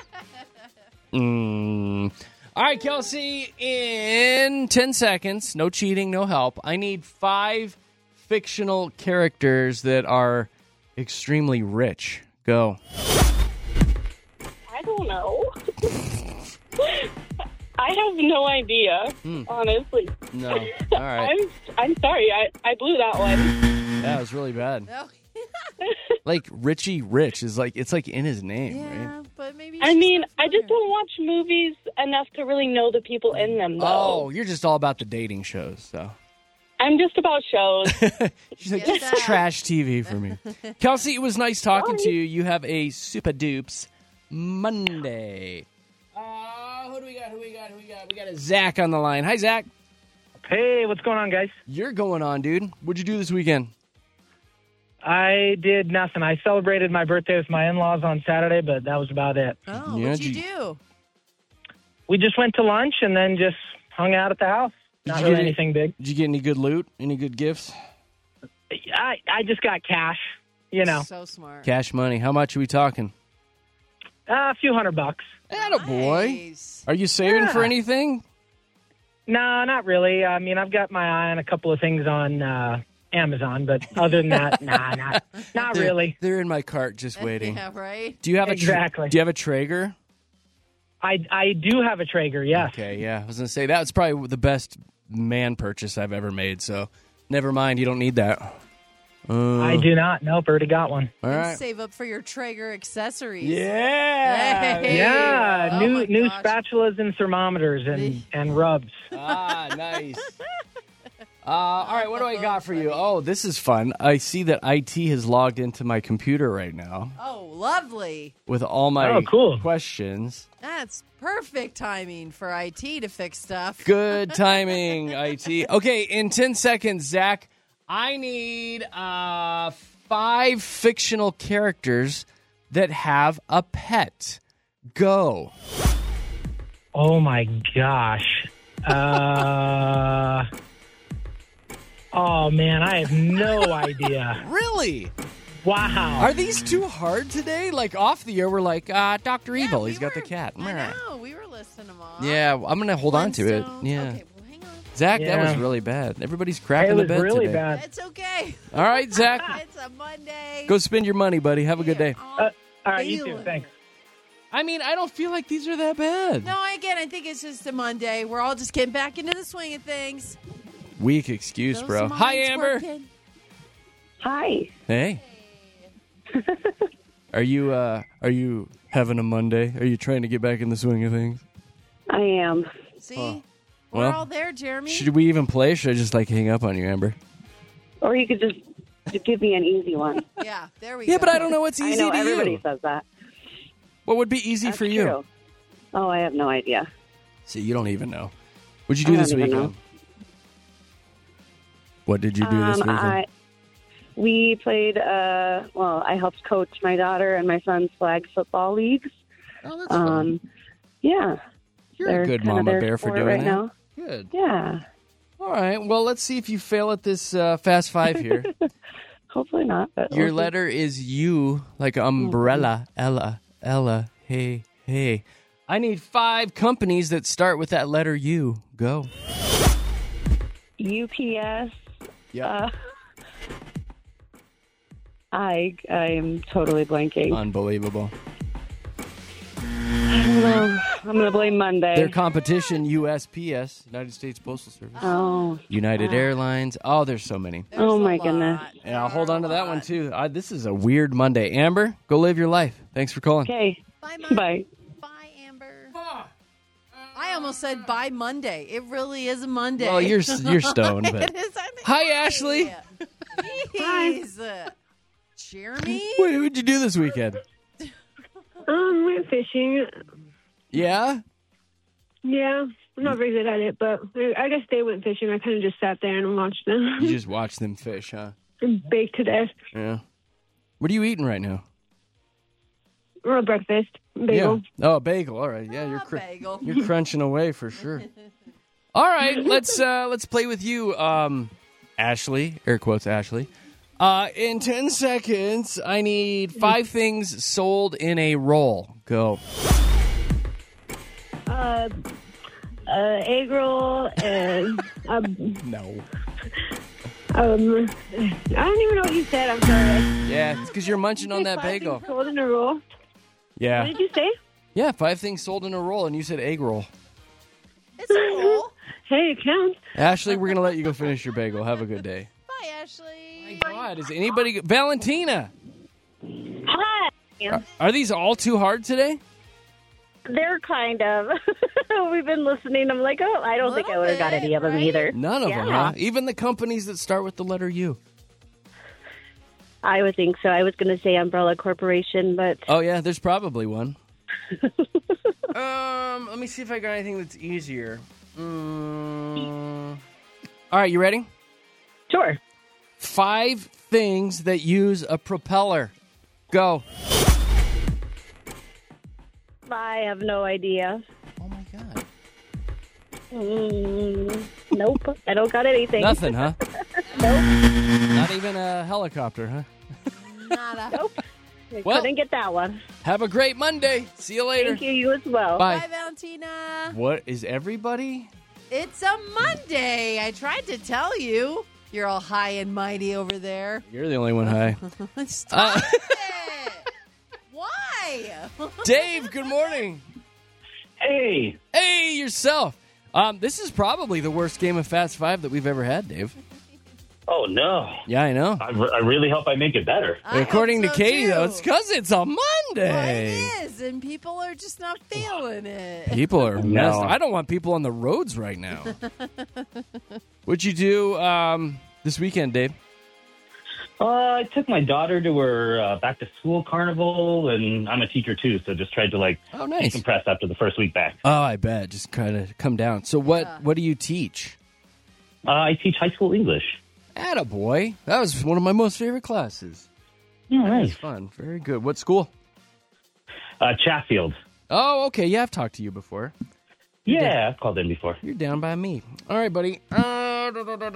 Mm. All right, Kelsey. In ten seconds, no cheating, no help. I need five fictional characters that are extremely rich. Go. I don't know. I have no idea, Hmm. honestly. No. All right. I'm I'm sorry. I, I blew that one. That was really bad. No. Like Richie Rich is like it's like in his name, right? Yeah, but maybe. I she's mean, not I just familiar. don't watch movies enough to really know the people in them, though. Oh, you're just all about the dating shows, so. I'm just about shows. She's like, Get it's that. trash T V for me. Kelsey, it was nice talking to you. You have a super dupes Monday. Uh, who do we got? Who we got? Who we got? We got a Zach on the line. Hi, Zach. Hey, what's going on, guys? You're going on, dude. What'd you do this weekend? I did nothing. I celebrated my birthday with my in-laws on Saturday, but that was about it. Oh, Yeah, what'd you did do? We just went to lunch and then just hung out at the house. Did Not you really get any- anything big. Did you get any good loot? Any good gifts? I, I just got cash, you know, So smart. Cash money. How much are we talking? uh, a few hundred bucks. Attaboy. Nice. Are you saving for Yeah. anything? No, not really. I mean, I've got my eye on a couple of things on uh, Amazon, but other than that, nah, not, not They're- really. They're in my cart just waiting. Yeah, right? Do you have a tra- Exactly. Do you have a Traeger? I, I do have a Traeger, yes. Okay, yeah. I was going to say, that's probably the best man purchase I've ever made, so never mind. You don't need that. Uh, I do not. Nope, already got one. All And right. save up for your Traeger accessories. Yeah. Hey. Yeah, Oh new my new gosh. spatulas and thermometers and, and rubs. Ah, nice. Uh, all right, what do I got for you? Oh, this is fun. I see that I T has logged into my computer right now Oh, lovely. with all my Oh, cool. questions. That's perfect timing for I T to fix stuff. Good timing, I T. Okay, in ten seconds, Zach, I need uh, five fictional characters that have a pet. Go. Oh my gosh. Uh. Oh man, I have no idea. Really? Wow. Are these too hard today? Like off the air, we're like, uh, Doctor Yeah, Evil, we he's got the were- cat. I know. We were listing them off. Yeah, I'm going to hold on to it. Flintstones. Yeah. Okay, well, hang on. Zach, that was Yeah. really bad. Everybody's It crapping the was bed really today. bad. It's okay. All right, Zach, It's a Monday. go spend your money, buddy. Have a good day. Uh, all right, you too. Feeling. Thanks. I mean, I don't feel like these are that bad. No, again, I think it's just a Monday. We're all just getting back into the swing of things. Weak excuse, Those bro. minds Hi, Amber. working. Hi. Hey. Are you uh are you having a Monday? Are you trying to get back in the swing of things? I am. See? Oh. We're Well, all there, Jeremy. Should we even play? Or should I just like hang up on you, Amber? Or you could just, just give me an easy one. Yeah, there we Yeah, go. but I don't know what's I easy know to everybody you. says that. What would be easy That's for you? true. Oh, I have no idea. See, you don't even know. What'd you I do don't this even weekend? know. What did you do this Um, weekend? I, we played, uh, well, I helped coach my daughter and my son's flag football leagues. Oh, that's fun. Um, yeah. You're They're a good kinda mama their bear for sport doing right that. now. Good. Yeah. All right. Well, let's see if you fail at this uh, Fast Five here. Hopefully not. But Your we'll see. letter is U, like umbrella. Ella, Ella, hey, hey. I need five companies that start with that letter U. Go. U P S. Yeah. Uh, I I'm totally blanking. Unbelievable. I don't know. I'm gonna blame Monday. Their competition, U S P S, United States Postal Service. Oh. United Ah. Airlines. Oh, there's so many. Oh my goodness. And I'll hold on to that one too. Uh, this is a weird Monday. Amber, go live your life. Thanks for calling. Okay. Bye, Mom. Bye. Bye, Amber. I almost said bye Monday. It really is a Monday. Well, you're you're stoned. But... It is, I think. Hi, Ashley. Jeez. Jeremy? What did you do this weekend? Um, went fishing. Yeah. Yeah, I'm not very good at it, but I guess they went fishing. I kind of just sat there and watched them. You just watch them fish, huh? and baked to death. Yeah. What are you eating right now? Or a breakfast bagel. Yeah. Oh, a bagel. All right. Yeah, you're cr- bagel. you're crunching away for sure. All right, let's uh, let's play with you, um, Ashley. Air quotes, Ashley. Uh, in ten seconds, I need five things sold in a roll. Go. Uh, uh, egg roll and um, No. um, I don't even know what you said. I'm sorry. Yeah, it's because you're munching on that Five bagel. things sold in a roll. What Yeah. did you say? Yeah, five things sold in a roll, and you said egg roll. It's a roll. Hey, it counts. Ashley, we're gonna let you go finish your bagel. Have a good day. Bye, Ashley. My God, is anybody Valentina? Hi. Are, are these all too hard today? They're kind of. We've been listening. I'm like, oh, I don't think I would have got any of them either. None of yeah. them, huh? Even the companies that start with the letter U. I would think so. I was going to say Umbrella Corporation, but Oh yeah, there's probably one. um, let me see if I got anything that's easier. Mm. All right, you ready? Sure. Five things that use a propeller. Go. I have no idea. Oh my God. Mm, nope. I don't got anything. Nothing, huh? Nope. Not even a helicopter, huh? Nada. Nope. I Well- couldn't get that one. Have a great Monday. See you later. Thank you. You as well. Bye. Bye, Valentina. What is everybody? It's a Monday. I tried to tell you. You're all high and mighty over there. You're the only one high. Stop Uh, it. Why? Dave, good morning. Hey. Hey, yourself. Um, this is probably the worst game of Fast Five that we've ever had, Dave. Oh, no. Yeah, I know. I, re- I really hope I make it better. I According hope to so, Katie, too. though, it's because it's a Well, Monday. it is, and people are just not feeling it. People are No. messed. I don't want people on the roads right now. What'd you do um, this weekend, Dave? Uh, I took my daughter to her uh, back-to-school carnival, and I'm a teacher, too, so just tried to, like, Oh, nice. decompress after the first week back. Oh, I bet. Just kind of come down. So what, what do you teach? Uh, I teach high school English. Attaboy. That was one of my most favorite classes. Yeah, That was nice. fun. Very good. What school? Uh, Chatfield. Oh, okay. Yeah, I've talked to you before. Yeah, I've called in before. You're down by me. All right, buddy. Uh,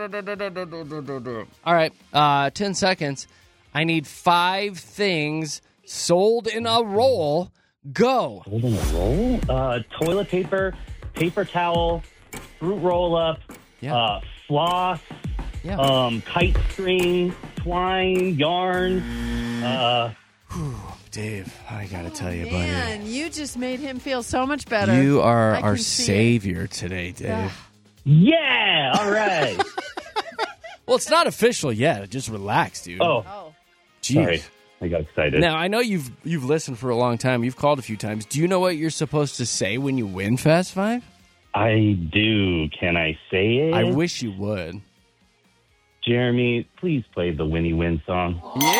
All right. Uh, ten seconds. I need five things sold in a roll. Go. Sold in a roll? Uh, toilet paper, paper towel, fruit roll-up, Yeah. uh, floss, Yeah. um, kite string, twine, yarn. Uh, Dave, I got to tell you, buddy. Man, you just made him feel so much better. You are I our can see it. savior today, Dave. yeah, all right. Well, it's not official yet. Just relax, dude. Oh, Oh. Jeez. sorry. I got excited. Now, I know you've you've listened for a long time. You've called a few times. Do you know what you're supposed to say when you win Fast Five? I do. Can I say it? I wish you would. Jeremy, please play the Winnie Win song.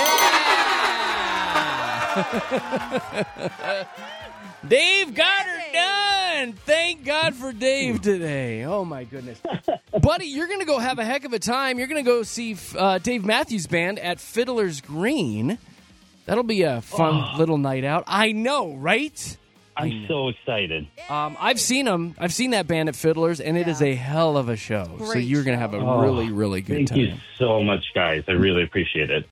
Dave got her done. Thank God for Dave today. Oh, my goodness. Buddy, you're going to go have a heck of a time. You're going to go see uh, Dave Matthews Band at Fiddler's Green. That'll be a fun Oh. little night out. I know, right? I'm so excited. Um, I've seen them. I've seen that band at Fiddler's, and it is a hell of a show. so Great you're going to have a Oh, really, really good Thank time. you so much, guys. I really appreciate it.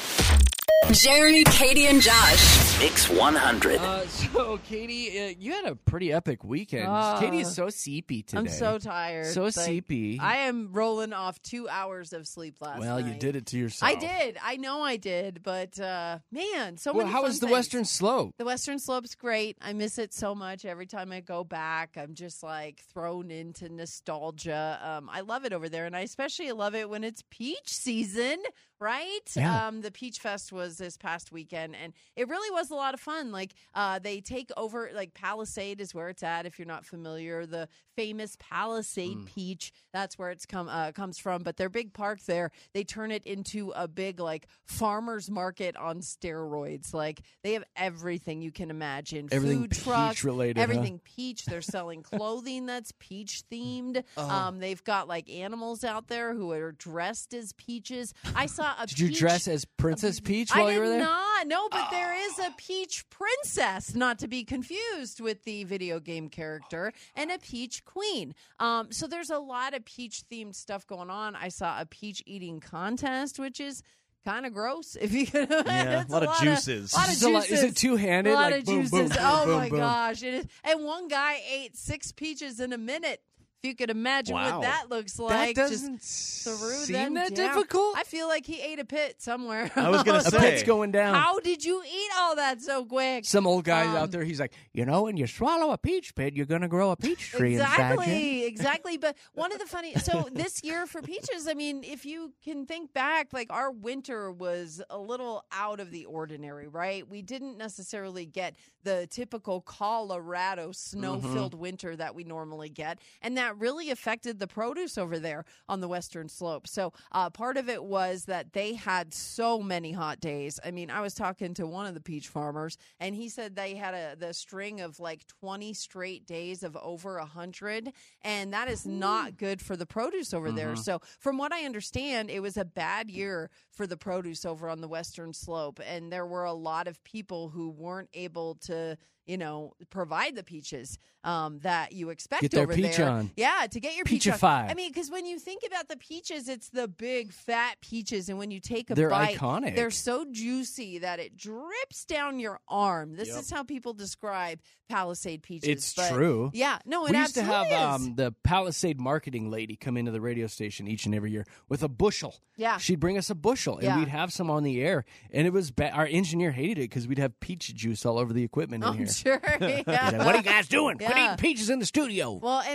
Jeremy, Katie, and Josh. Mix one hundred. Uh, so, Katie, uh, you had a pretty epic weekend. Uh, Katie is so seepy today. I'm so tired. So Like, seepy. I am rolling off two hours of sleep last well, night. you did it to yourself. I did. I know I did. But, uh, man, so Well, many how fun was the things. Western Slope? The Western Slope's great. I miss it so much. Every time I go back, I'm just like thrown into nostalgia. Um, I love it over there, and I especially love it when it's peach season, right? Yeah. Um, the Peach Fest was this past weekend, and it really was a lot of fun. Like uh, they take over, like Palisade is where it's at. If you're not familiar, the famous Palisade Mm. peach, that's where it's come uh, comes from. But their big park there, they turn it into a big like farmers market on steroids. Like they have everything you can imagine. Everything Food peach trucks, related, huh? everything peach. They're selling clothing that's peach themed. Oh. Um, they've got like animals out there who are dressed as peaches. I saw a Did you peach- dress as Princess Peach I while did you were there? not. No, but there is a peach princess, not to be confused with the video game character, and a peach queen. Um, so there's a lot of peach themed stuff going on. I saw a peach eating contest, which is kind of gross. If you could, Yeah, it's a lot of juices. A lot of Is it a lot- juices. is it two-handed? A lot Like, of boom, juices. boom, boom, oh boom, my boom. gosh! It is. And one guy ate six peaches in a minute. If you could imagine Wow. what that looks That like, doesn't just threw seem them that down. difficult. I feel like he ate a pit somewhere. I was gonna A say. pit's going down. How did you eat all that so quick? Some old guy Um, out there, he's like, you know, when you swallow a peach pit, you're going to grow a peach tree inside you. Exactly, exactly. But one of the funny, so this year for peaches, I mean, if you can think back, like our winter was a little out of the ordinary, right? We didn't necessarily get the typical Colorado snow-filled Mm-hmm. winter that we normally get, and that really affected the produce over there on the Western Slope. So uh, part of it was that they had so many hot days. I mean, I was talking to one of the peach farmers, and he said they had a the string of like twenty straight days of over one hundred, and that is not good for the produce over there. Mm-hmm. So from what I understand, it was a bad year for the produce over on the Western Slope, and there were a lot of people who weren't able to, you know, provide the peaches um, that you expect Get their over peach there. on. Yeah, to get your peach on. Peachify. I mean, because when you think about the peaches, it's the big fat peaches, and when you take a They're bite, iconic. they're so juicy that it drips down your arm. This Yep. is how people describe Palisade peaches. It's but true. Yeah, no, it we used to have absolutely is. um, the Palisade marketing lady come into the radio station each and every year with a bushel. Yeah. She'd bring us a bushel, and Yeah. we'd have some on the air. And it was ba- our engineer hated it because we'd have peach juice all over the equipment in I'm here. sure. He's Yeah. like, what are you guys doing? Quit Yeah. eating peaches in the studio. Well, and it's I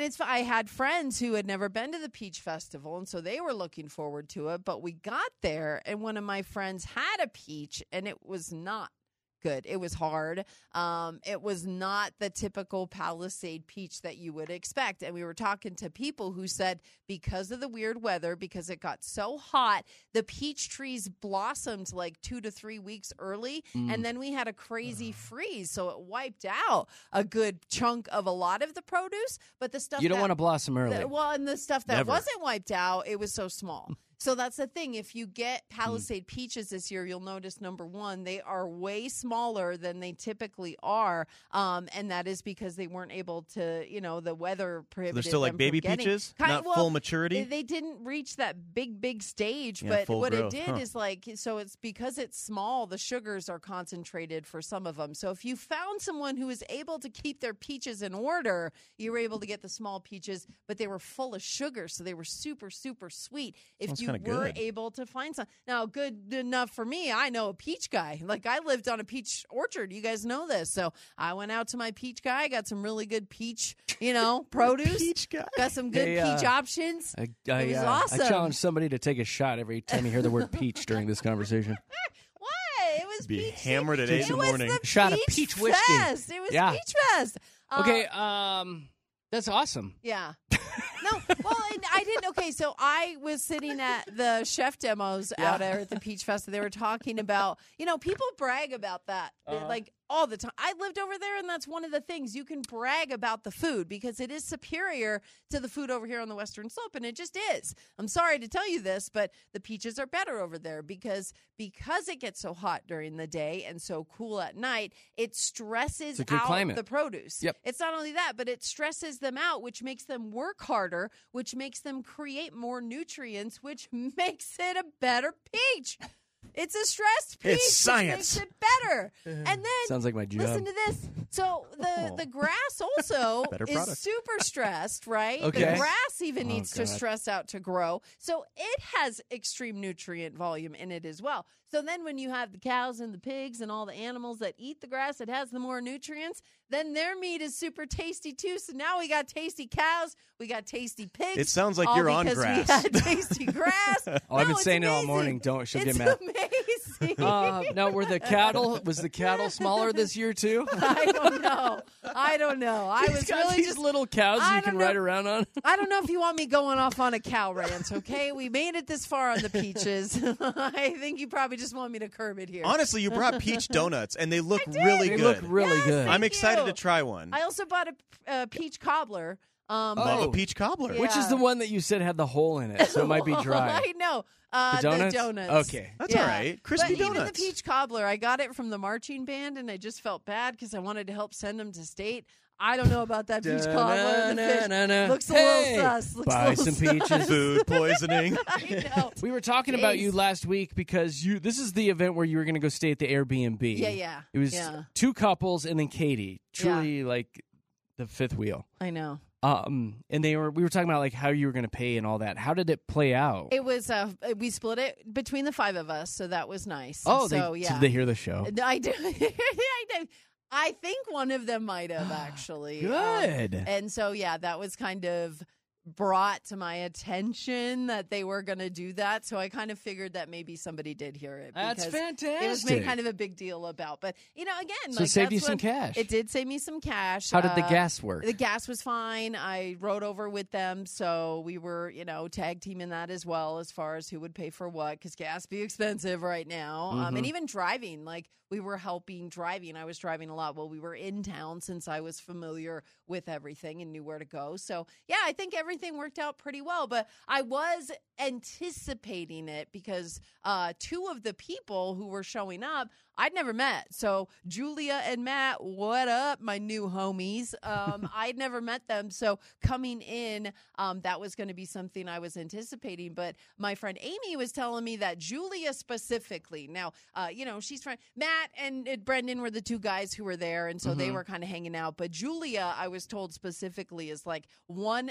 had friends who had never been to the Peach Festival, and so they were looking forward to it. But we got there, and one of my friends had a peach, and it was not good. It was hard. Um, it was not the typical Palisade peach that you would expect. And we were talking to people who said because of the weird weather, because it got so hot, the peach trees blossomed like two to three weeks early. Mm. And then we had a crazy freeze. So it wiped out a good chunk of a lot of the produce. But the stuff You don't that- want to blossom early. the- well, and the stuff that Never. wasn't wiped out, it was so small. So that's the thing. If you get Palisade peaches this year, you'll notice, number one, they are way smaller than they typically are. Um, and that is because they weren't able to, you know, the weather prohibited They're still like them baby from getting- peaches? Kind- Not well, full maturity? They, they didn't reach that big, big stage. Yeah, but full what growth, it did huh. is like, so it's because it's small, the sugars are concentrated for some of them. So if you found someone who was able to keep their peaches in order, you were able to get the small peaches, but they were full of sugar. So they were super, super sweet. If Sounds you kinda were good. able to find some. Now, good enough for me, I know a peach guy. Like, I lived on a peach orchard. You guys know this. So I went out to my peach guy, got some really good peach, you know, produce. Peach guy. Got some good Hey, uh, peach options. I, I, It was uh, awesome. I challenge somebody to take a shot every time you hear the word peach during this conversation. What? It was Be peach. hammered at eight in it the was morning. the Shot of peach peach whiskey. fest. It was Yeah. peach fest. Um, Okay, um, that's awesome. Yeah. No, well, and I didn't. Okay, so I was sitting at the chef demos out there at the Peach Fest, and they were talking about, you know, people brag about that, Uh-huh. like all the time. I lived over there, and that's one of the things you can brag about the food because it is superior to the food over here on the Western Slope, and it just is. I'm sorry to tell you this, but the peaches are better over there because because it gets so hot during the day and so cool at night, it stresses It's a good out climate. the produce. Yep. It's not only that, but it stresses them out, which makes them work harder, which makes them create more nutrients, which makes it a better peach. It's a stressed peach. It's which science. makes it better. And then Sounds like my job. listen to this. So the, Oh. the grass also Better is product. super stressed, right? Okay. The grass even Oh, needs to God. stress out to grow. So it has extreme nutrient volume in it as well. So then when you have the cows and the pigs and all the animals that eat the grass, it has the more nutrients, then their meat is super tasty too. So now we got tasty cows, we got tasty pigs. It sounds like all you're on because grass. we had tasty grass. Oh, I've No, been it's saying it all amazing. morning. Don't she'll It's get mad. amazing. Uh, now, were the cattle was the cattle smaller this year too? I don't know. I don't know. I He's was got really these just little cows I you can don't know. ride around on. I don't know if you want me going off on a cow rant, okay? We made it this far on the peaches. I think you probably just want me to curb it here. Honestly, you brought peach donuts, and they look really They good. look really Yes, good. thank I'm excited you. to try one. I also bought a, a peach cobbler. Um, Love Oh. a peach cobbler. Yeah. Which is the one that you said had the hole in it, so it might be dry. I know. Uh, The donuts? donuts. Okay. That's all right. Crispy but even the donuts. peach cobbler, I got it from the marching band, and I just felt bad because I wanted to help send them to state. I don't know about that peach cobbler. The fish Da-na-na-na. looks a Hey, little sus. Looks a buy little some sus. peaches. Food poisoning. I know. We were talking about Jeez. you last week because you. This is the event where you were going to go stay at the Airbnb. Yeah, yeah. It was Yeah. two couples and then Katie. Truly like the fifth wheel. I know. Um, and they were. We were talking about like how you were going to pay and all that. How did it play out? It was uh, we split it between the five of us, so that was nice. oh, so they, yeah, did they hear the show? I do. I do. I think one of them might have actually. Um, Good. and so yeah, that was kind of brought to my attention that they were going to do that. So I kind of figured that maybe somebody did hear it. That's because It was fantastic. made kind of a big deal about. But you know, again, So like it saved that's you some what- cash. It did save me some cash. How did the Uh, gas work? The gas was fine. I rode over with them, so we were, you know, tag teaming that as well as far as who would pay for what, because gas be expensive right now. Um, and Mhm. even driving, like we were helping driving. I was driving a lot while we were in town since I was familiar with everything and knew where to go. So yeah, I think everything worked out pretty well. But I was anticipating it because uh, two of the people who were showing up, I'd never met. So Julia and Matt, what up, my new homies? Um, I'd never met them. So coming in, um, that was going to be something I was anticipating. But my friend Amy was telling me that Julia specifically, now, uh, you know, she's trying, Matt and uh, Brendan were the two guys who were there. And so they Mhm. were kind of hanging out. But Julia, I was told specifically, is like one of the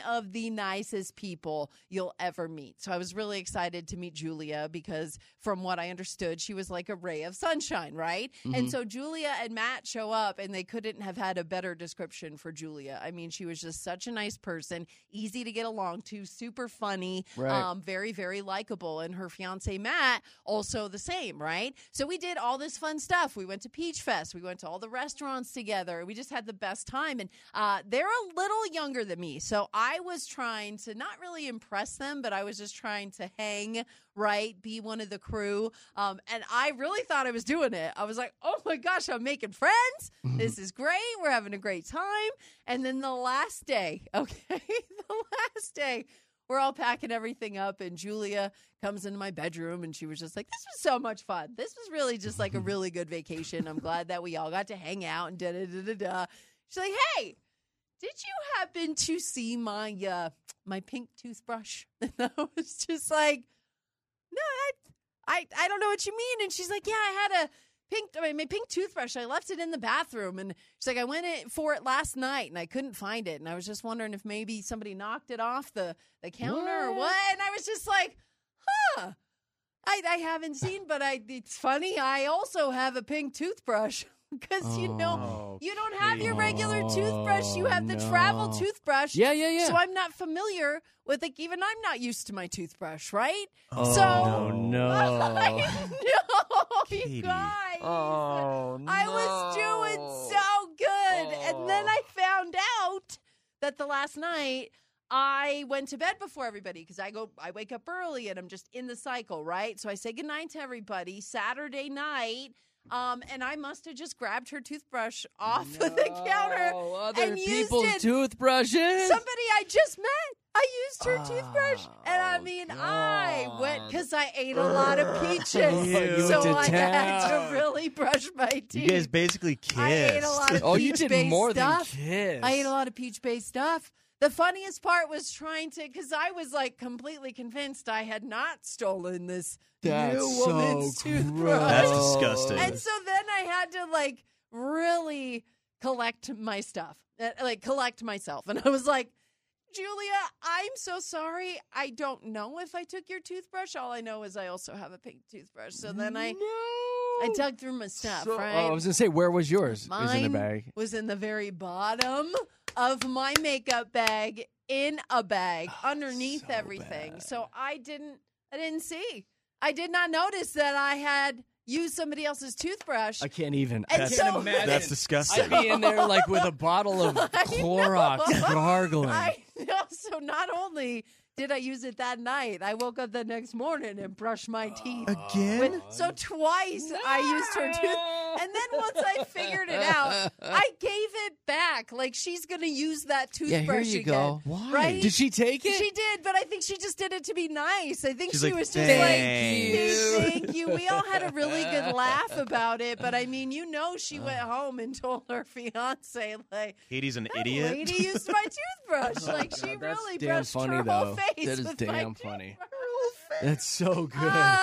the nicest people you'll ever meet. So I was really excited to meet Julia because from what I understood, she was like a ray of sunshine, right? Mhm. And so Julia and Matt show up and they couldn't have had a better description for Julia. I mean, she was just such a nice person, easy to get along to, super funny, Right. um, very, very likable. And her fiance, Matt, also the same, right? So we did all this fun stuff. We went to Peach Fest. We went to all the restaurants together. We just had the best time. And uh, they're a little younger than me. So I was trying to not really impress them, but I was just trying to hang, right? Be one of the crew. Um, and I really thought I was doing it. I was like, oh my gosh, I'm making friends. This is great. We're having a great time. And then the last day, okay, the last day, we're all packing everything up, and Julia comes into my bedroom, and she was just like, this was so much fun. This was really just like a really good vacation. I'm glad that we all got to hang out and da-da-da-da-da. She's like, hey, did you happen to see my uh, my pink toothbrush? And I was just like, no, I, I, I don't know what you mean. And she's like, yeah, I had a pink, I mean, my pink toothbrush. I left it in the bathroom. And she's like, I went in for it last night and I couldn't find it. And I was just wondering if maybe somebody knocked it off the, the counter or what. And I was just like, huh, I, I haven't seen, but I, it's funny. I also have a pink toothbrush. Because, you know, you don't have your regular toothbrush. You have the no. travel toothbrush. Yeah, yeah, yeah. So I'm not familiar with, like, even I'm not used to my toothbrush, right? Oh, so, no, no. I know, you guys. Oh, I was doing so good. And then I found out that the last night I went to bed before everybody because I go, I wake up early and I'm just in the cycle, right? So I say goodnight to everybody Saturday night. Um, and I must have just grabbed her toothbrush off no, of the counter other and used people's it. toothbrushes. Somebody I just met, I used her Oh, toothbrush, and I mean, I went because I ate a lot of peaches, You so went to I had town. to really brush my teeth. You guys basically kissed. I ate a lot of Oh, you peach-based did more than stuff. kiss. I ate a lot of peach-based stuff. The funniest part was trying to, because I was like completely convinced I had not stolen this That's new so woman's toothbrush. gross. That's disgusting. And so then I had to like really collect my stuff, uh, like collect myself. And I was like, Julia, I'm so sorry. I don't know if I took your toothbrush. All I know is I also have a pink toothbrush. So then I I dug through my stuff, So- right? Oh, I was going to say, where was yours? It Mine was in a bag. was in the very bottom of my makeup bag in a bag underneath so everything. bad. So I didn't I didn't see. I did not notice that I had used somebody else's toothbrush. I can't even. And I so- can't imagine. That's disgusting. I'd be in there like with a bottle of Clorox gargling. I know. So not only did I use it that night, I woke up the next morning and brushed my teeth. Again? With, so twice I used her tooth. And then once I figured it out, I gave it back. Like she's going to use that toothbrush Yeah, here you again. go. Why? Right? Did she take it? She did, but I think she just did it to be nice. I think She's she like, was just "Thank like, you." thank you. We all had a really good laugh about it. But I mean, you know, she went home and told her fiance, like, Katie's an that idiot. lady used my toothbrush. Like, she God, that's really damn brushed funny, her though. whole face. That is with damn my funny. toothbrush. That's so good.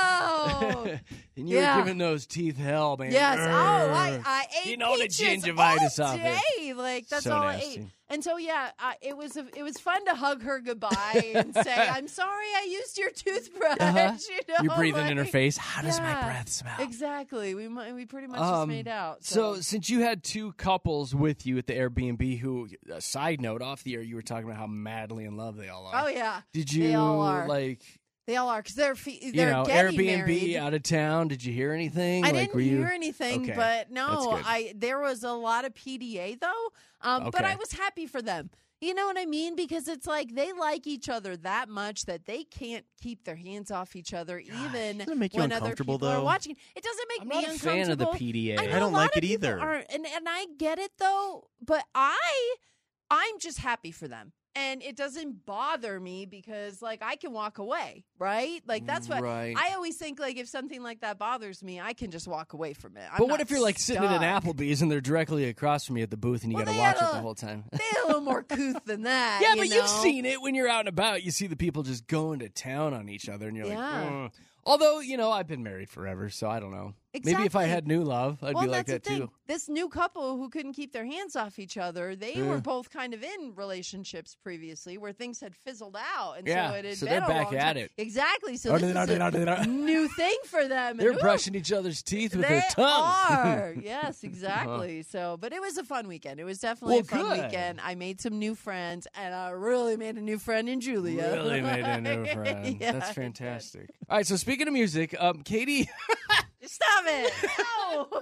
Oh. And you Yeah. were giving those teeth hell, man. Yes. Oh, I, Urgh. I ate You know the peaches gingivitis all out there. day. Like that's So all I nasty. ate. And so yeah, I, it was a, it was fun to hug her goodbye and say, "I'm sorry, I used your toothbrush." Uh-huh. You know, You're breathing in her like- face. How does my Yeah, breath smell? Exactly. We mi- we pretty much just Um, made out. So. So, since you had two couples with you at the Airbnb who, a side note, off the air, you were talking about how madly in love they all are. oh yeah, Did you, they all are. like, They all are because they're fe- you they're know, getting Airbnb married. out of town? Did you hear anything? I like, didn't were you... hear anything, Okay. but That's no, good. I there was a lot of P D A though. Um, but Okay. I was happy for them. You know what I mean? Because it's like they like each other that much that they can't keep their hands off each other, even doesn't it make you when other uncomfortable, people are though? watching. It doesn't make I'm me not a uncomfortable. fan of the P D A. I, know I don't a lot like of it people either. aren't, and and I get it though, but I I'm just happy for them. And it doesn't bother me because, like, I can walk away, right? Like, that's what Right. I always think. Like, if something like that bothers me, I can just walk away from it. I'm But what not if you're like sitting at an stuck. Applebee's and they're directly across from you at the booth and you Well, got to they watch had it the a- whole time? They had a little more couth than that. Yeah, you but know? you've seen it when you're out and about. You see the people just going to town on each other, and you're Yeah. like, "Mm." Although, you know, I've been married forever, so I don't know. Maybe if I Exactly. had new love, I'd well, be like that's that the thing. too. This new couple who couldn't keep their hands off each other, they Yeah. were both kind of in relationships previously where things had fizzled out. And Yeah, so it had so been they're a back long at time. it. Exactly. So this is a new thing for them. They're And, ooh, brushing each other's teeth with they their tongues. are. Yes, exactly. So, but it was a fun weekend. It was definitely Well, a fun good. weekend. I made some new friends, and I really made a new friend in Julia. Really made a new friend. Yeah, That's I fantastic. All right, so speaking of music, um, Katie, Stop it! No,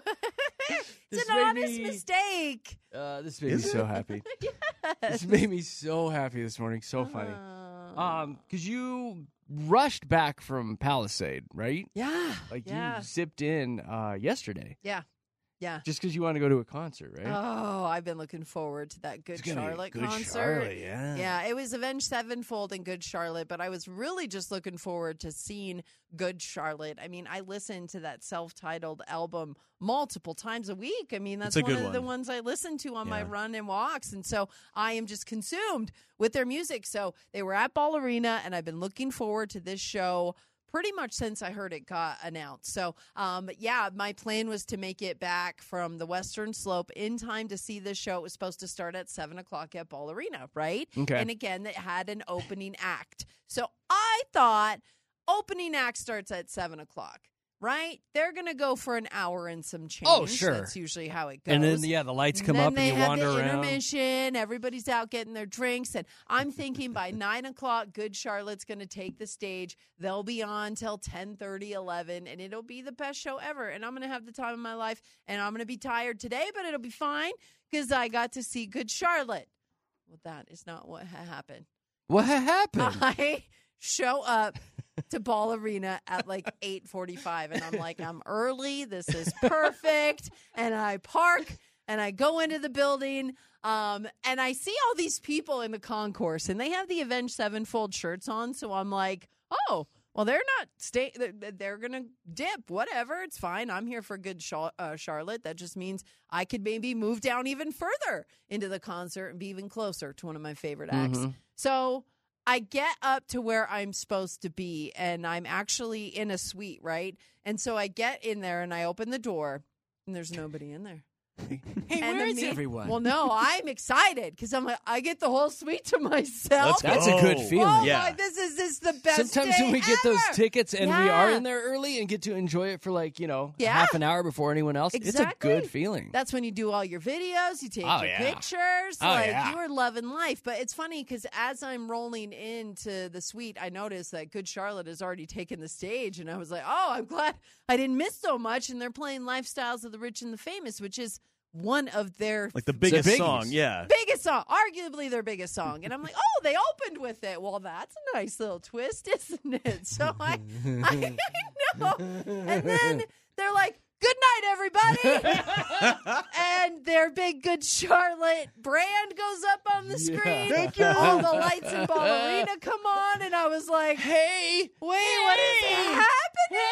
This it's an made honest me- mistake. uh, this made Is me it? so happy. Yes. This made me so happy this morning. So funny. Uh, Um, because you rushed back from Palisade, right? Yeah. Like yeah. you zipped in uh yesterday, Yeah. Yeah. just because you want to go to a concert, right? Oh, I've been looking forward to that Good It's gonna be Charlotte Good concert. Charlotte, yeah. Yeah, it was Avenged Sevenfold and Good Charlotte, but I was really just looking forward to seeing Good Charlotte. I mean, I listened to that self-titled album multiple times a week. I mean, that's It's a one good of the one. ones I listen to on my Yeah. run and walks. And so I am just consumed with their music. So they were at Ball Arena, and I've been looking forward to this show pretty much since I heard it got announced. So, um, yeah, my plan was to make it back from the Western Slope in time to see this show. It was supposed to start at seven o'clock at Ball Arena, right? Okay. And again, it had an opening act. So I thought opening act starts at seven o'clock, right? They're going to go for an hour and some change. Oh, sure. That's usually how it goes. And then yeah, the lights come And then up they and you have wander the around. intermission. Everybody's out getting their drinks, and I'm thinking by nine o'clock, Good Charlotte's going to take the stage. They'll be on till ten thirty, eleven, and it'll be the best show ever. And I'm going to have the time of my life, and I'm going to be tired today, but it'll be fine because I got to see Good Charlotte. Well, that is not what ha- happened. What happened? I show up to Ball Arena at like eight forty-five, and I'm like, I'm early. This is perfect. And I park, and I go into the building, um, and I see all these people in the concourse, and they have the Avenged Sevenfold shirts on. So I'm like, oh, well, they're not stay. They're, they're gonna dip. Whatever, it's fine. I'm here for Good Char- uh, Charlotte. That just means I could maybe move down even further into the concert and be even closer to one of my favorite acts. Mhm. So I get up to where I'm supposed to be, and I'm actually in a suite, right? And so I get in there, and I open the door, and there's nobody in there. Hey, And where the is me- everyone? Well, no, I'm excited because I'm like, I get the whole suite to myself. That's a good Oh. feeling. Oh Yeah. my, this is this is the best. Sometimes day when we get those ever. tickets and we Yeah. are in there early and get to enjoy it for like, you know, Yeah. half an hour before anyone else, it's a Exactly. good feeling. That's when you do all your videos, you take Oh, your yeah. pictures. Oh, like yeah. you are loving life. But it's funny because as I'm rolling into the suite, I noticed that Good Charlotte has already taken the stage, and I was like, oh, I'm glad I didn't miss so much. And they're playing Lifestyles of the Rich and the Famous, which is one of their Like the biggest biggies. song, yeah. biggest song, arguably their biggest song. And I'm like, oh, they opened with it. Well, that's a nice little twist, isn't it? So I, I, I know. And then they're like, good night, everybody. And their big Good Charlotte brand goes up on the screen. Thank you. All the lights in Ball Arena come on. And I was like, Hey, wait, what is happening?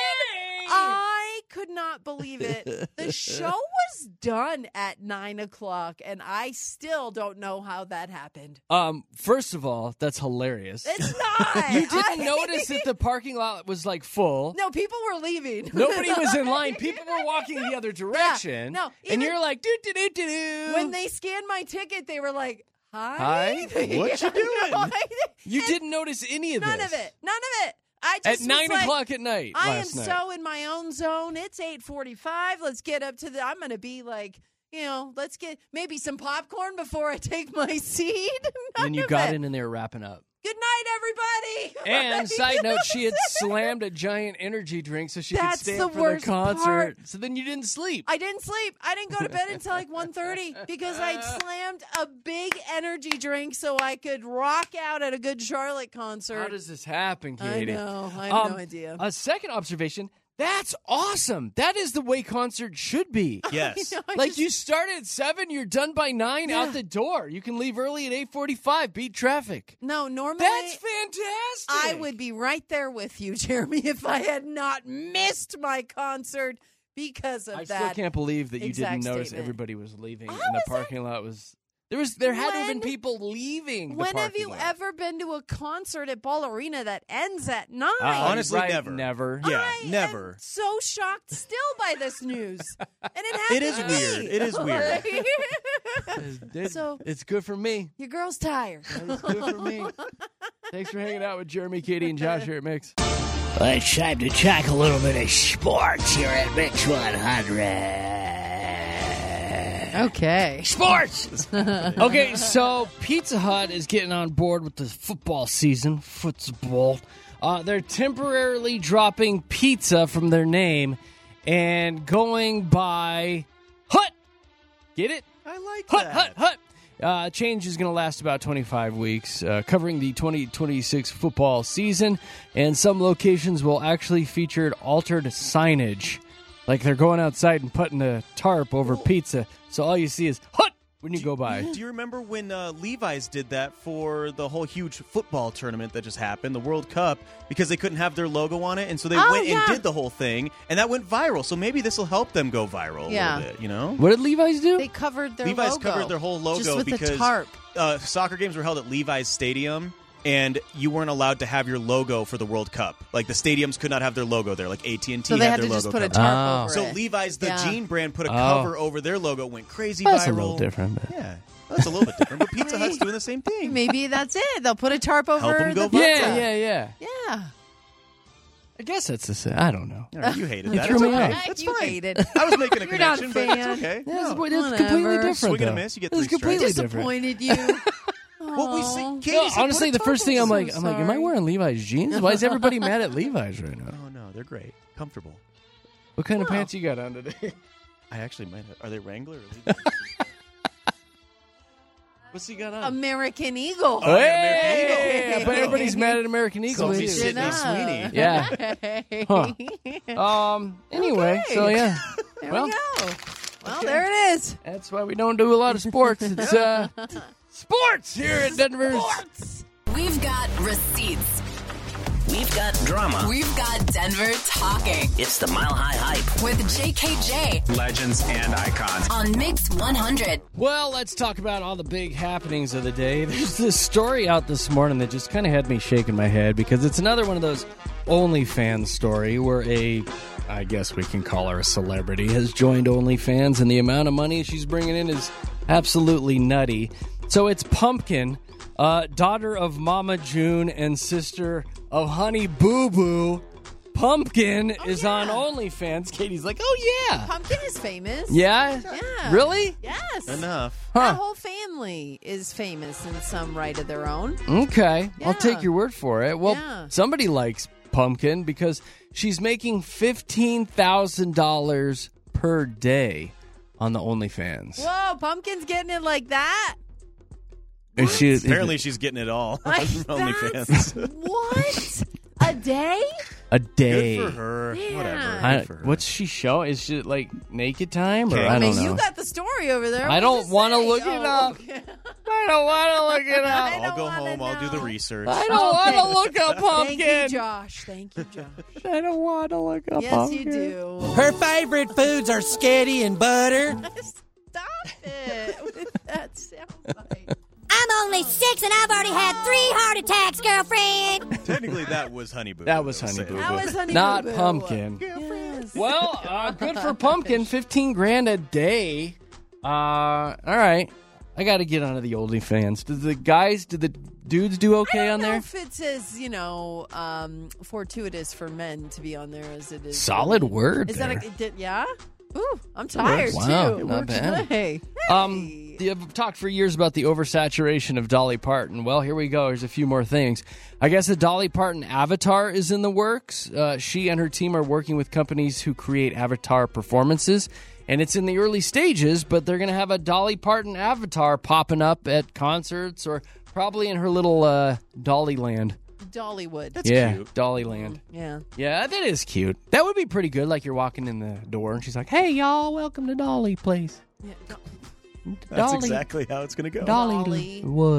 I could not believe it. The show was done at nine o'clock, and I still don't know how that happened. Um, first of all, that's hilarious. It's not. You didn't I- notice that the parking lot was like full. No, people were leaving. Nobody was in line. People were walking the other direction. no, and even- you're like, doo doo doo doo doo. When they scanned my ticket, they were like, hi. Hi? What you doing? No, You and didn't notice any of None this. of it. None of it. I At just was nine like, o'clock at night. I am last night. so in my own zone. It's eight forty-five. Let's get up to the. I'm going to be like, you know, let's get maybe some popcorn before I take my seat. None And you of got it. in and they were wrapping up. Good night, everybody. And side note, she had slammed a giant energy drink so she That's could stay the up for worst the concert. part. So then you didn't sleep. I didn't sleep. I didn't go to bed until like one thirty because I'd slammed a big energy drink so I could rock out at a Good Charlotte concert. How does this happen, I Katie? know. I have Um, no idea. A second observation. That's awesome. That is the way concert should be. Yes. I know, I Like just- you start at seven, you're done by nine, Yeah. out the door. You can leave early at eight forty-five. Beat traffic. No, normally That's fantastic. I would be right there with you, Jeremy, if I had not missed my concert because of I that. still can't believe that you exact didn't notice statement. everybody was leaving How and the is that- parking lot was There was there had to have been When- people leaving. The When have parking you lot. ever been to a concert at Ball Arena that ends at nine? Uh, Honestly, right, never. Never. Yeah, I never. am so shocked still by this news. And it happened It is to weird. me. It is weird. It- So- it's good for me. Your girl's tired. It's good for me. Thanks for hanging out with Jeremy, Katie, and Josh here at Mix. Well, it's time to talk a little bit of sports here at Mix one hundred. Okay. Sports! Okay, so Pizza Hut is getting on board with the football season, football. Uh, they're temporarily dropping pizza from their name and going by Hut. Get it? I like Hut, that. Hut, Hut. Uh, change is going to last about twenty-five weeks, uh, covering the twenty twenty-six football season, and some locations will actually feature altered signage. Like they're going outside and putting a tarp over pizza, so all you see is Hut when you go by. Do you remember when uh, Levi's did that for the whole huge football tournament that just happened, the World Cup, because they couldn't have their logo on it, and so they Oh, went yeah. and did the whole thing, and that went viral. So maybe this will help them go viral a Yeah. little bit, you know? What did Levi's do? They covered their Levi's logo. covered their whole logo Just with because a tarp. Uh, soccer games were held at Levi's Stadium, and you weren't allowed to have your logo for the World Cup. Like the stadiums could not have their logo there. Like A T and T So they had had their to just logo put a covered. tarp Oh. over So it. Levi's, the Yeah. jean brand, put a Oh. cover over their logo, went crazy That's viral. a little different. But... Yeah, that's a little bit different. But Pizza Hut's doing the same thing. Maybe that's it. They'll put a tarp over Help 'em go the viral. pizza. Yeah, yeah, yeah. Yeah. I guess that's the same. I don't know. All right, you hated You that. threw It's me okay. off. That's You fine. hate it. I was making a You're not a connection, but it's fan. okay. Yeah, it's, No. it's Whatever. completely different. Swing and a though. miss, you get It's three strikes. completely different. Disappointed you. Well, we see. Aw. Katie No, said honestly, put a the first tarp thing I'm over like, it. I'm like, am I sorry. wearing Levi's jeans? Why is everybody mad at Levi's right now? Oh no, they're great, comfortable. What kind of Wow. pants you got on today? I actually might have. Are they Wrangler or Levi's? What's he got on? American Eagle. Oh, yeah, American Hey! Eagle. I bet everybody's mad at American Eagle. Switch too. it up. Sydney Sweeney. Yeah. Huh. Um. Anyway, Okay. so yeah. There well, we go. Well, there it is. that's why we don't do a lot of sports. It's uh, sports here at Denver's. We've got receipts. We've got drama. We've got Denver talking It's the Mile High Hype. with J K J Legends and icons. on Mix one hundred. Well, let's talk about all the big happenings of the day. There's this story out this morning that just kind of had me shaking my head because it's another one of those OnlyFans story where a, I guess we can call her a celebrity, has joined OnlyFans, and the amount of money she's bringing in is absolutely nutty. So it's Pumpkin, uh, daughter of Mama June and sister of Honey Boo Boo. Pumpkin Oh, is yeah. on OnlyFans. Katie's like, oh yeah. Pumpkin is famous. Yeah? Yeah. Really? Yes. Enough. Huh. That whole family is famous in some right of their own. Okay, I'll Yeah. take your word for it. Well, Yeah. somebody likes Pumpkin because she's making fifteen thousand dollars per day on the OnlyFans. Whoa, Pumpkin's getting it like that? Is she, is Apparently, it she's getting it all on Like, OnlyFans. that's- what? A day? a day. Good for her. Yeah. Whatever. I, Good for her. what's she show? Is she like naked time or Okay. I I don't mean, know. you got the story over there. I What don't does it wanna say? look it Oh, up. okay. I don't want to look it I up. don't I'll go wanna home. I'll do the know. research. I don't want to Okay. look up Pumpkin. Thank you, Josh. Thank you, Josh. I don't want to look up Yes, Pumpkin. you do. Her favorite foods are sketty and butter. Stop it with that soundbite. I'm only six and I've already had three heart attacks, girlfriend. Technically, that was Honey Boo. That was Boo, Honey say. Boo That was Honey Not Boo Boo. Pumpkin. Yes. Well, uh, good for Pumpkin. fifteen grand a day. Uh, all right. I got to get onto the OnlyFans. Did the guys, did the dudes do okay I don't on know there? if it's as, you know, um, fortuitous for men to be on there as it is. for Solid women. word Is there. that a, it did, yeah? Ooh, I'm tired Wow, too. not Worked bad. today. Um, the, I've talked for years about the oversaturation of Dolly Parton. Well, here we go. There's a few more things. I guess a Dolly Parton avatar is in the works. Uh, she and her team are working with companies who create avatar performances, and it's in the early stages, but they're going to have a Dolly Parton avatar popping up at concerts or probably in her little uh, Dollyland. Dollywood. That's yeah, cute. Dollyland. Yeah. Yeah, that is cute. That would be pretty good. Like you're walking in the door and she's like, "Hey, y'all, welcome to Dolly Place." Yeah. That's Dolly, exactly how it's going to go. Dollywood.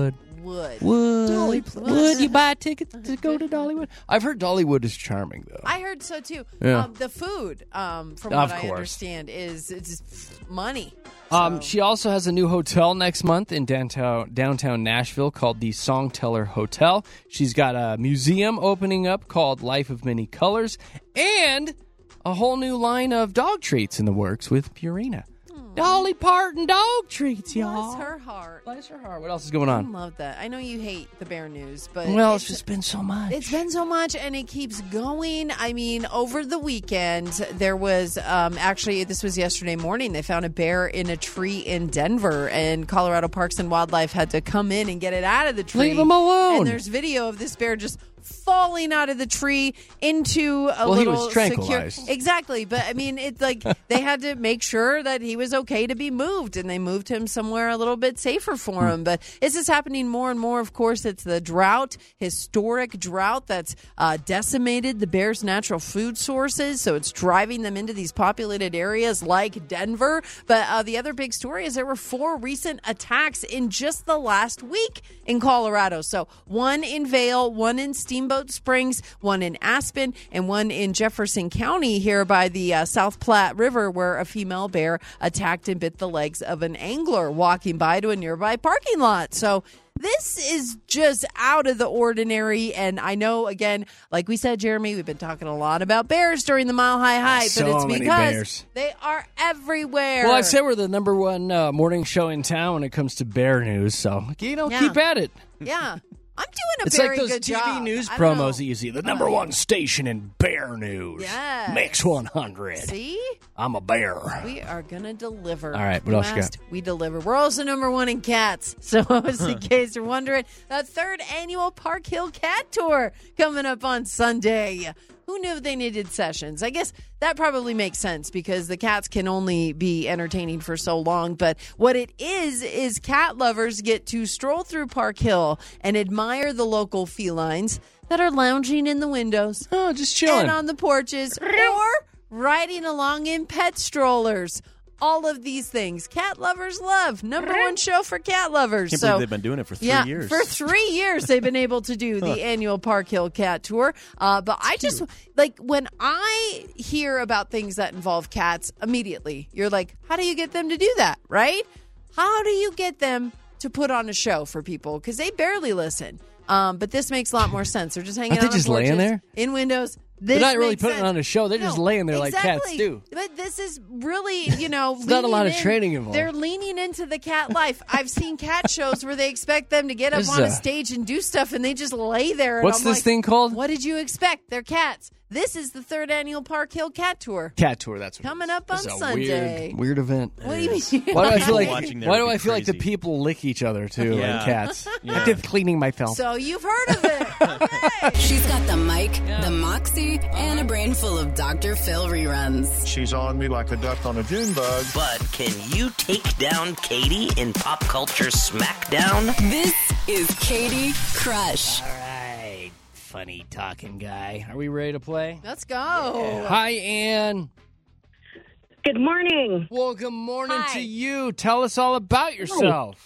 Dollywood. Would, Dollywood. would you buy tickets to go to Dollywood? I've heard Dollywood is charming, though. I heard so too. Yeah. Um, the food, um, from Of what I course. understand, is it's money. Um, she also has a new hotel next month in downtown downtown Nashville called the Songteller Hotel. She's got a museum opening up called Life of Many Colors, and a whole new line of dog treats in the works with Purina. Dolly Parton dog treats, y'all. Bless her heart. Bless her heart. What else is going I on? love that. I know you hate the bear news, but Well, it's just been so much. It's been so much, and it keeps going. I mean, over the weekend, there was um, actually, this was yesterday morning, they found a bear in a tree in Denver, and Colorado Parks and Wildlife had to come in and get it out of the tree. Leave him alone. And there's video of this bear just falling out of the tree into a Well, he little was tranquilized. secure. Exactly, but I mean, it's like they had to make sure that he was okay to be moved, and they moved him somewhere a little bit safer for him. But this is happening more and more. Of course, it's the drought, historic drought that's uh, decimated the bear's natural food sources, so it's driving them into these populated areas like Denver. But uh, the other big story is there were four recent attacks in just the last week in Colorado. So one in Vail, one in Steamboat Springs, one in Aspen, and one in Jefferson County here by the uh, South Platte River, where a female bear attacked and bit the legs of an angler walking by to a nearby parking lot. So this is just out of the ordinary. And I know, again, like we said, Jeremy, we've been talking a lot about bears during the Mile High Hype, So but it's many because bears. they are everywhere. Well, I say we're the number one uh, morning show in town when it comes to bear news, so, you know, Yeah. keep at it. Yeah. I'm doing a It's very like those good T V job. news I don't know. promos that you see. The number one station in bear news. Yes. Mix one hundred. See? I'm a bear. We are going to deliver. All right, what You else you got? asked, We deliver. We're also number one in cats. So, just in case you're wondering, the third annual Park Hill Cat Tour coming up on Sunday. Who knew they needed sessions? I guess that probably makes sense because the cats can only be entertaining for so long. But what it is, is cat lovers get to stroll through Park Hill and admire the local felines that are lounging in the windows. Oh, just chilling. And on the porches or riding along in pet strollers. All of these things cat lovers love. Number one show for cat lovers. Can't so believe they've been doing it for three yeah, years. for three years they've been able to do the Huh. annual Park Hill Cat Tour. Uh, but I just like when I hear about things that involve cats, immediately you're like, how do you get them to do that, right? How do you get them to put on a show for people? Because they barely listen. Um, but this makes a lot more sense. They're just hanging Aren't they out on just laying porches, there? in windows. They're This not really makes putting sense. on a show. They're just No, laying there like cats exactly. do. But this is really, you know, There's not a lot leaning of in. training involved. They're leaning into the cat life. I've seen cat shows where they expect them to get up This is on a a- stage and do stuff, and they just lay there. And What's I'm this like, thing called? What did you expect? They're cats. This is the third annual Park Hill Cat Tour. Cat tour, that's what Coming up on It's a Sunday. weird, weird event. What do you mean? Why do I feel like? Watching there Why do would be I feel like the crazy. people lick each other too, Yeah. like cats? Yeah. I did cleaning my film. So you've heard of it. She's got the mic, the moxie, and a brain full of Doctor Phil reruns. She's on me like a duck on a June bug. But can you take down Katie in Pop Culture Smackdown? This is Katie Crush. All right, funny talking guy. Are we ready to play? Let's go. Hi, Ann. Good morning. Well, good morning Hi. to you. Tell us all about yourself.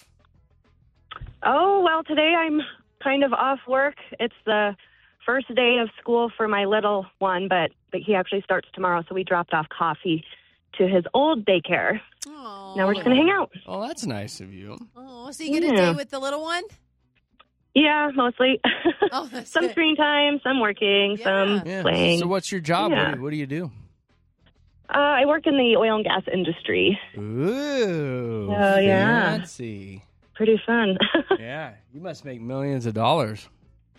Oh, well, today I'm kind of off work. It's the first day of school for my little one, but, but he actually starts tomorrow, so we dropped off coffee to his old daycare. Oh, Now we're just going to hang out. Oh, that's nice of you. Oh, so you get a Yeah. day with the little one? Yeah, mostly. Oh, that's some good. screen time, some working, some Yeah. playing. So, what's your job? Yeah. What, do, what do you do? Uh, I work in the oil and gas industry. Ooh. Oh, yeah. Fancy. Pretty fun. Yeah. You must make millions of dollars.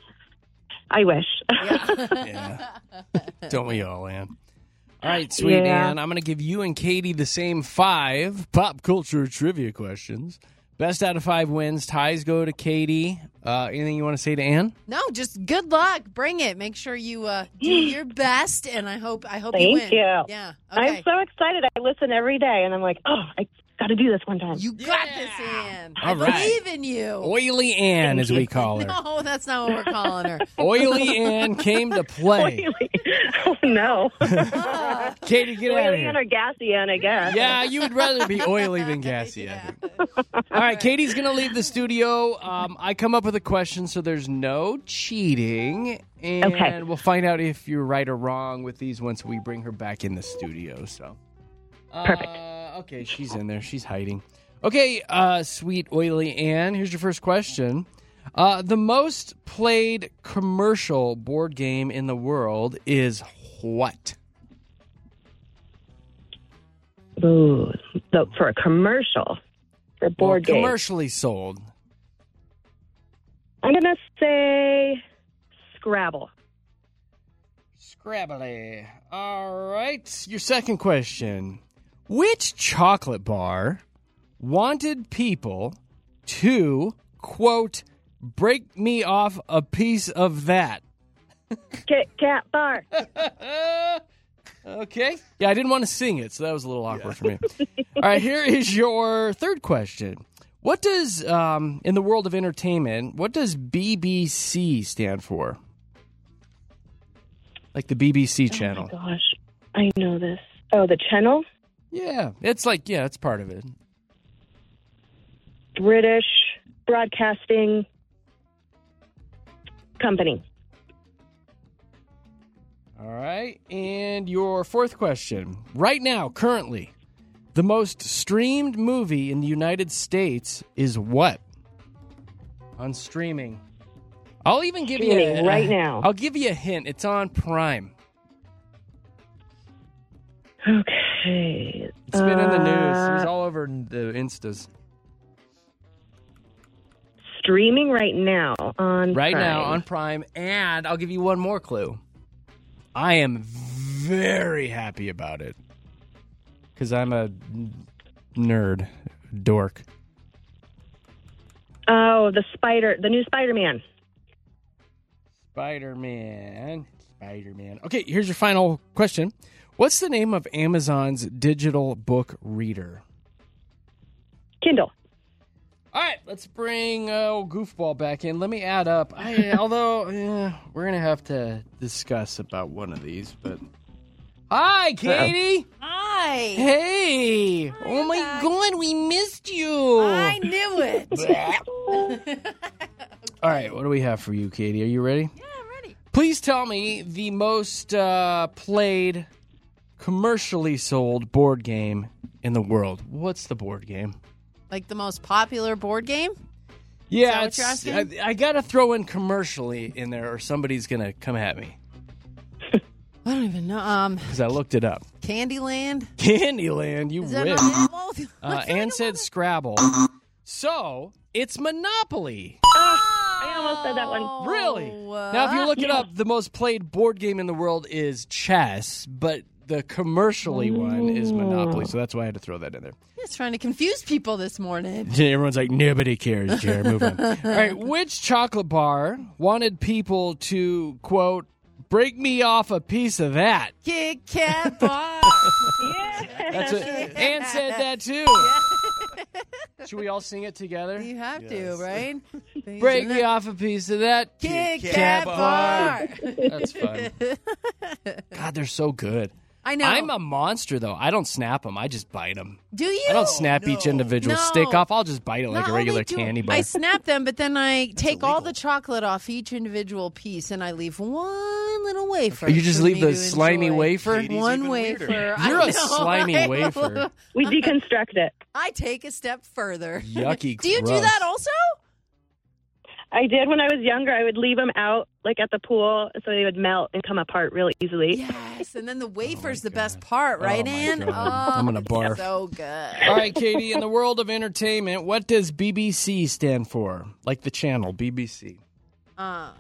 I wish. Yeah. Don't we all, Ann? All right, sweet Yeah. Ann. I'm going to give you and Katie the same five pop culture trivia questions. Best out of five wins. Ties go to Katie. Uh, anything you want to say to Ann? No, just good luck. Bring it. Make sure you uh, do your best, and I hope I hope you Thank win. you. Yeah. I'm Okay. so excited. I listen every day, and I'm like, oh, I, Got to do this one time. You got this, Ann. I All right. believe in you. Oily Ann, as we call her. No, that's not what we're calling her. Oily Ann came to play. Oily. Oh, no. Katie, get out of Oily here. Ann or Gassy Ann, I guess. Yeah, you would rather be oily than gassy, I think. All right, Katie's going to leave the studio. Um, I come up with a question, so there's no cheating. And Okay. we'll find out if you're right or wrong with these once we bring her back in the studio. So, uh, Perfect. Okay, she's in there. She's hiding. Okay, uh, sweet oily Ann, here's your first question. Uh, the most played commercial board game in the world is what? Ooh, so for a commercial, for a board well, game. commercially sold. I'm going to say Scrabble. Scrabbly. All right. Your second question. Which chocolate bar wanted people to, quote, break me off a piece of that? Kit Kat bar. Okay. Yeah, I didn't want to sing it, so that was a little awkward for me. All right, here is your third question. What does, um, in the world of entertainment, what does B B C stand for? Like the B B C channel. Oh, my gosh. I know this. Oh, the channel? Yeah, it's like, yeah, it's part of it. British Broadcasting Company. All right, and your fourth question. Right now, currently, the most streamed movie in the United States is what? On streaming. I'll even give you Streaming a, right now. I'll give you a hint. It's on Prime. Okay. It's been in the news. Uh, It's all over the Instas. Streaming right now on Right Prime. now on Prime, and I'll give you one more clue. I am very happy about it because I'm a nerd, dork. Oh, the Spider, the new Spider-Man. Spider-Man. Spider-Man. Okay, here's your final question. What's the name of Amazon's digital book reader? Kindle. All right, let's bring uh, old Goofball back in. Let me add up. I, although, eh, we're going to have to discuss about one of these, but... Hi, Katie! Hi! Hey! Oh, my God, we missed you! I knew it. All right, what do we have for you, Katie? Are you ready? Yeah, I'm ready. Please tell me the most uh, played, commercially sold board game in the world. What's the board game? Like the most popular board game? Yeah, Is that what it's, you're asking? I, I got to throw in commercially in there or somebody's going to come at me I don't even know. Um, because I looked it up. Candyland? Candyland, you Is that wish. not it? Well, Uh, Ann said Scrabble. So, it's Monopoly. I almost said that one. Really? uh, Now, if you look it Yeah. up, the most played board game in the world is chess, but the commercially one is Monopoly, so that's why I had to throw that in there. It's trying to confuse people this morning. Everyone's like, nobody cares, Jared. Move on. All right, which chocolate bar wanted people to, quote, break me off a piece of that? Kit Kat bar. That's what Ann said that too. Should we all sing it together? You have to, right? Break me off a piece of that Kit Kit Kat Kat bar. That's fun. God, they're so good. I know. I'm a monster, though. I don't snap them. I just bite them. Do you? I don't snap each individual No. stick off. I'll just bite it like Not a regular only do- candy bar. I snap them, but then I take all the chocolate off each individual piece, and I leave one little wafer. You just for leave me the to slimy enjoy. wafer? One wafer. I You're a know, slimy right? wafer. We deconstruct it. I take a step further. Yucky, Do you do gross. that also? I did when I was younger. I would leave them out, like at the pool, so they would melt and come apart really easily. Yes, and then the wafer's the best part, right, Oh, my Ann? God. Oh, I'm gonna barf. So good. All right, Katie, in the world of entertainment, what does B B C stand for? Like the channel, B B C. Uh,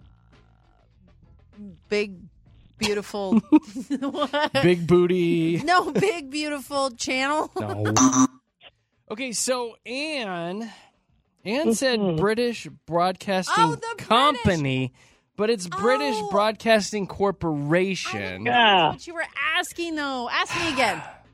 big, beautiful. What? Big booty. No, big, beautiful channel. No. Okay, so Ann, Ann said British Broadcasting Oh, the Company, but it's British Oh. Broadcasting Corporation. That's what you were asking, though. Ask me again.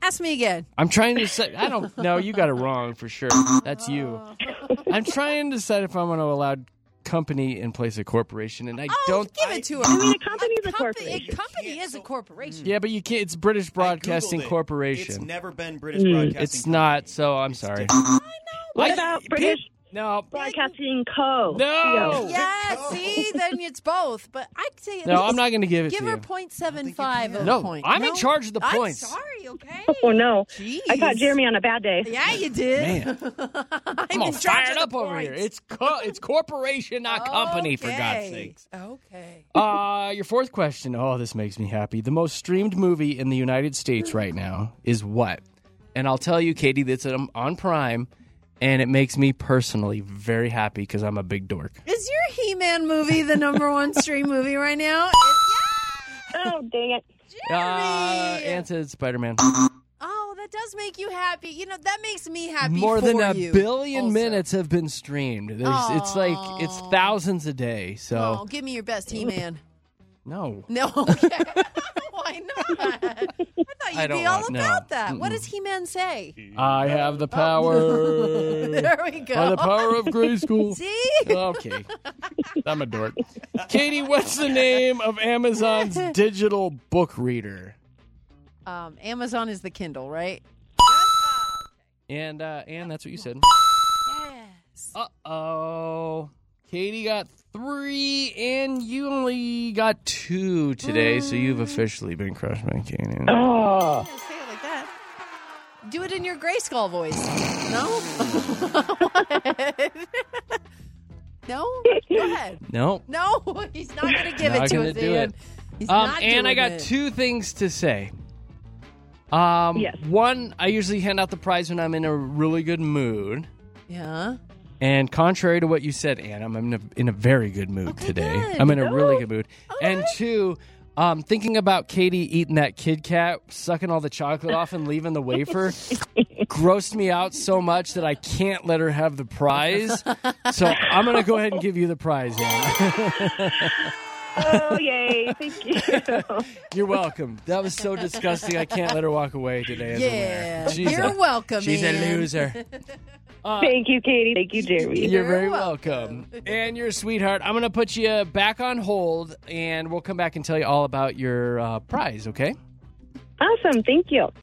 Ask me again. I'm trying to decide. I don't know. You got it wrong for sure. That's you. I'm trying to decide if I'm going to allow company in place of corporation, and I oh, don't. give it to her. I mean, a company's a, a corporation. A company is a corporation. Yeah, but you can't. It's British Broadcasting it. Corporation. It's never been British Broadcasting. It's not. So I'm sorry. I know. What I- about British No. Broadcasting Co? No. Yeah, see, then it's both. But I'd say at No, least I'm not going to give it give to her you. point seven five of No, a point. I'm no? in charge of the I'm points. sorry, okay? Oh, no. Jeez. I caught Jeremy on a bad day. Yeah, you did. Man. I'm, I'm all in charge fired of up the over points. here. It's co- it's corporation, not company, for God's Okay. sakes. Okay. Uh, your fourth question. Oh, this makes me happy. The most streamed movie in the United States right now is what? And I'll tell you, Katie, that's um, on Prime, and it makes me personally very happy because I'm a big dork. Is your He-Man movie the number one stream movie right now? Oh, dang it. Uh, and said Spider-Man. Oh, that does make you happy. You know, that makes me happy More for than a you billion also. minutes have been streamed. There's, it's like it's thousands a day. So Oh, give me your best He-Man. no, No, okay. Why not? I thought you'd I don't be all want- no. about that. What Mm-mm. does He-Man say? I have the power. There we go. By the power of Grayskull. See? Okay. I'm a dork. Katie, what's the name of Amazon's digital book reader? Um, Amazon is the Kindle, right? And uh, and that's what you said. Yes. Uh-oh. Katie got three, and you only got two today, so you've officially been crushed by Katie. Oh. Yeah, say it like that. Do it in your Grayskull voice. No? no? Go ahead. No. No, he's not going to give Not it to gonna us, do Ian. it. He's Um, not and I doing got it. two things to say. Um, Yes. One, I usually hand out the prize when I'm in a really good mood. Yeah. And contrary to what you said, Ann, I'm in a, in a very good mood Okay, today. good. I'm in a really good mood. And two, um, thinking about Katie eating that Kit Kat, sucking all the chocolate off and leaving the wafer, grossed me out so much that I can't let her have the prize. So I'm going to go ahead and give you the prize, Ann. Oh, yay. Thank you. You're welcome. That was so disgusting. I can't let her walk away today as a Yeah. winner. She's You're a, welcome, She's Ian. a loser. Uh, Thank you, Katie. Thank you, Jeremy. You're very welcome. And you're a sweetheart. I'm going to put you back on hold, and we'll come back and tell you all about your uh, prize, okay? Awesome. Thank you.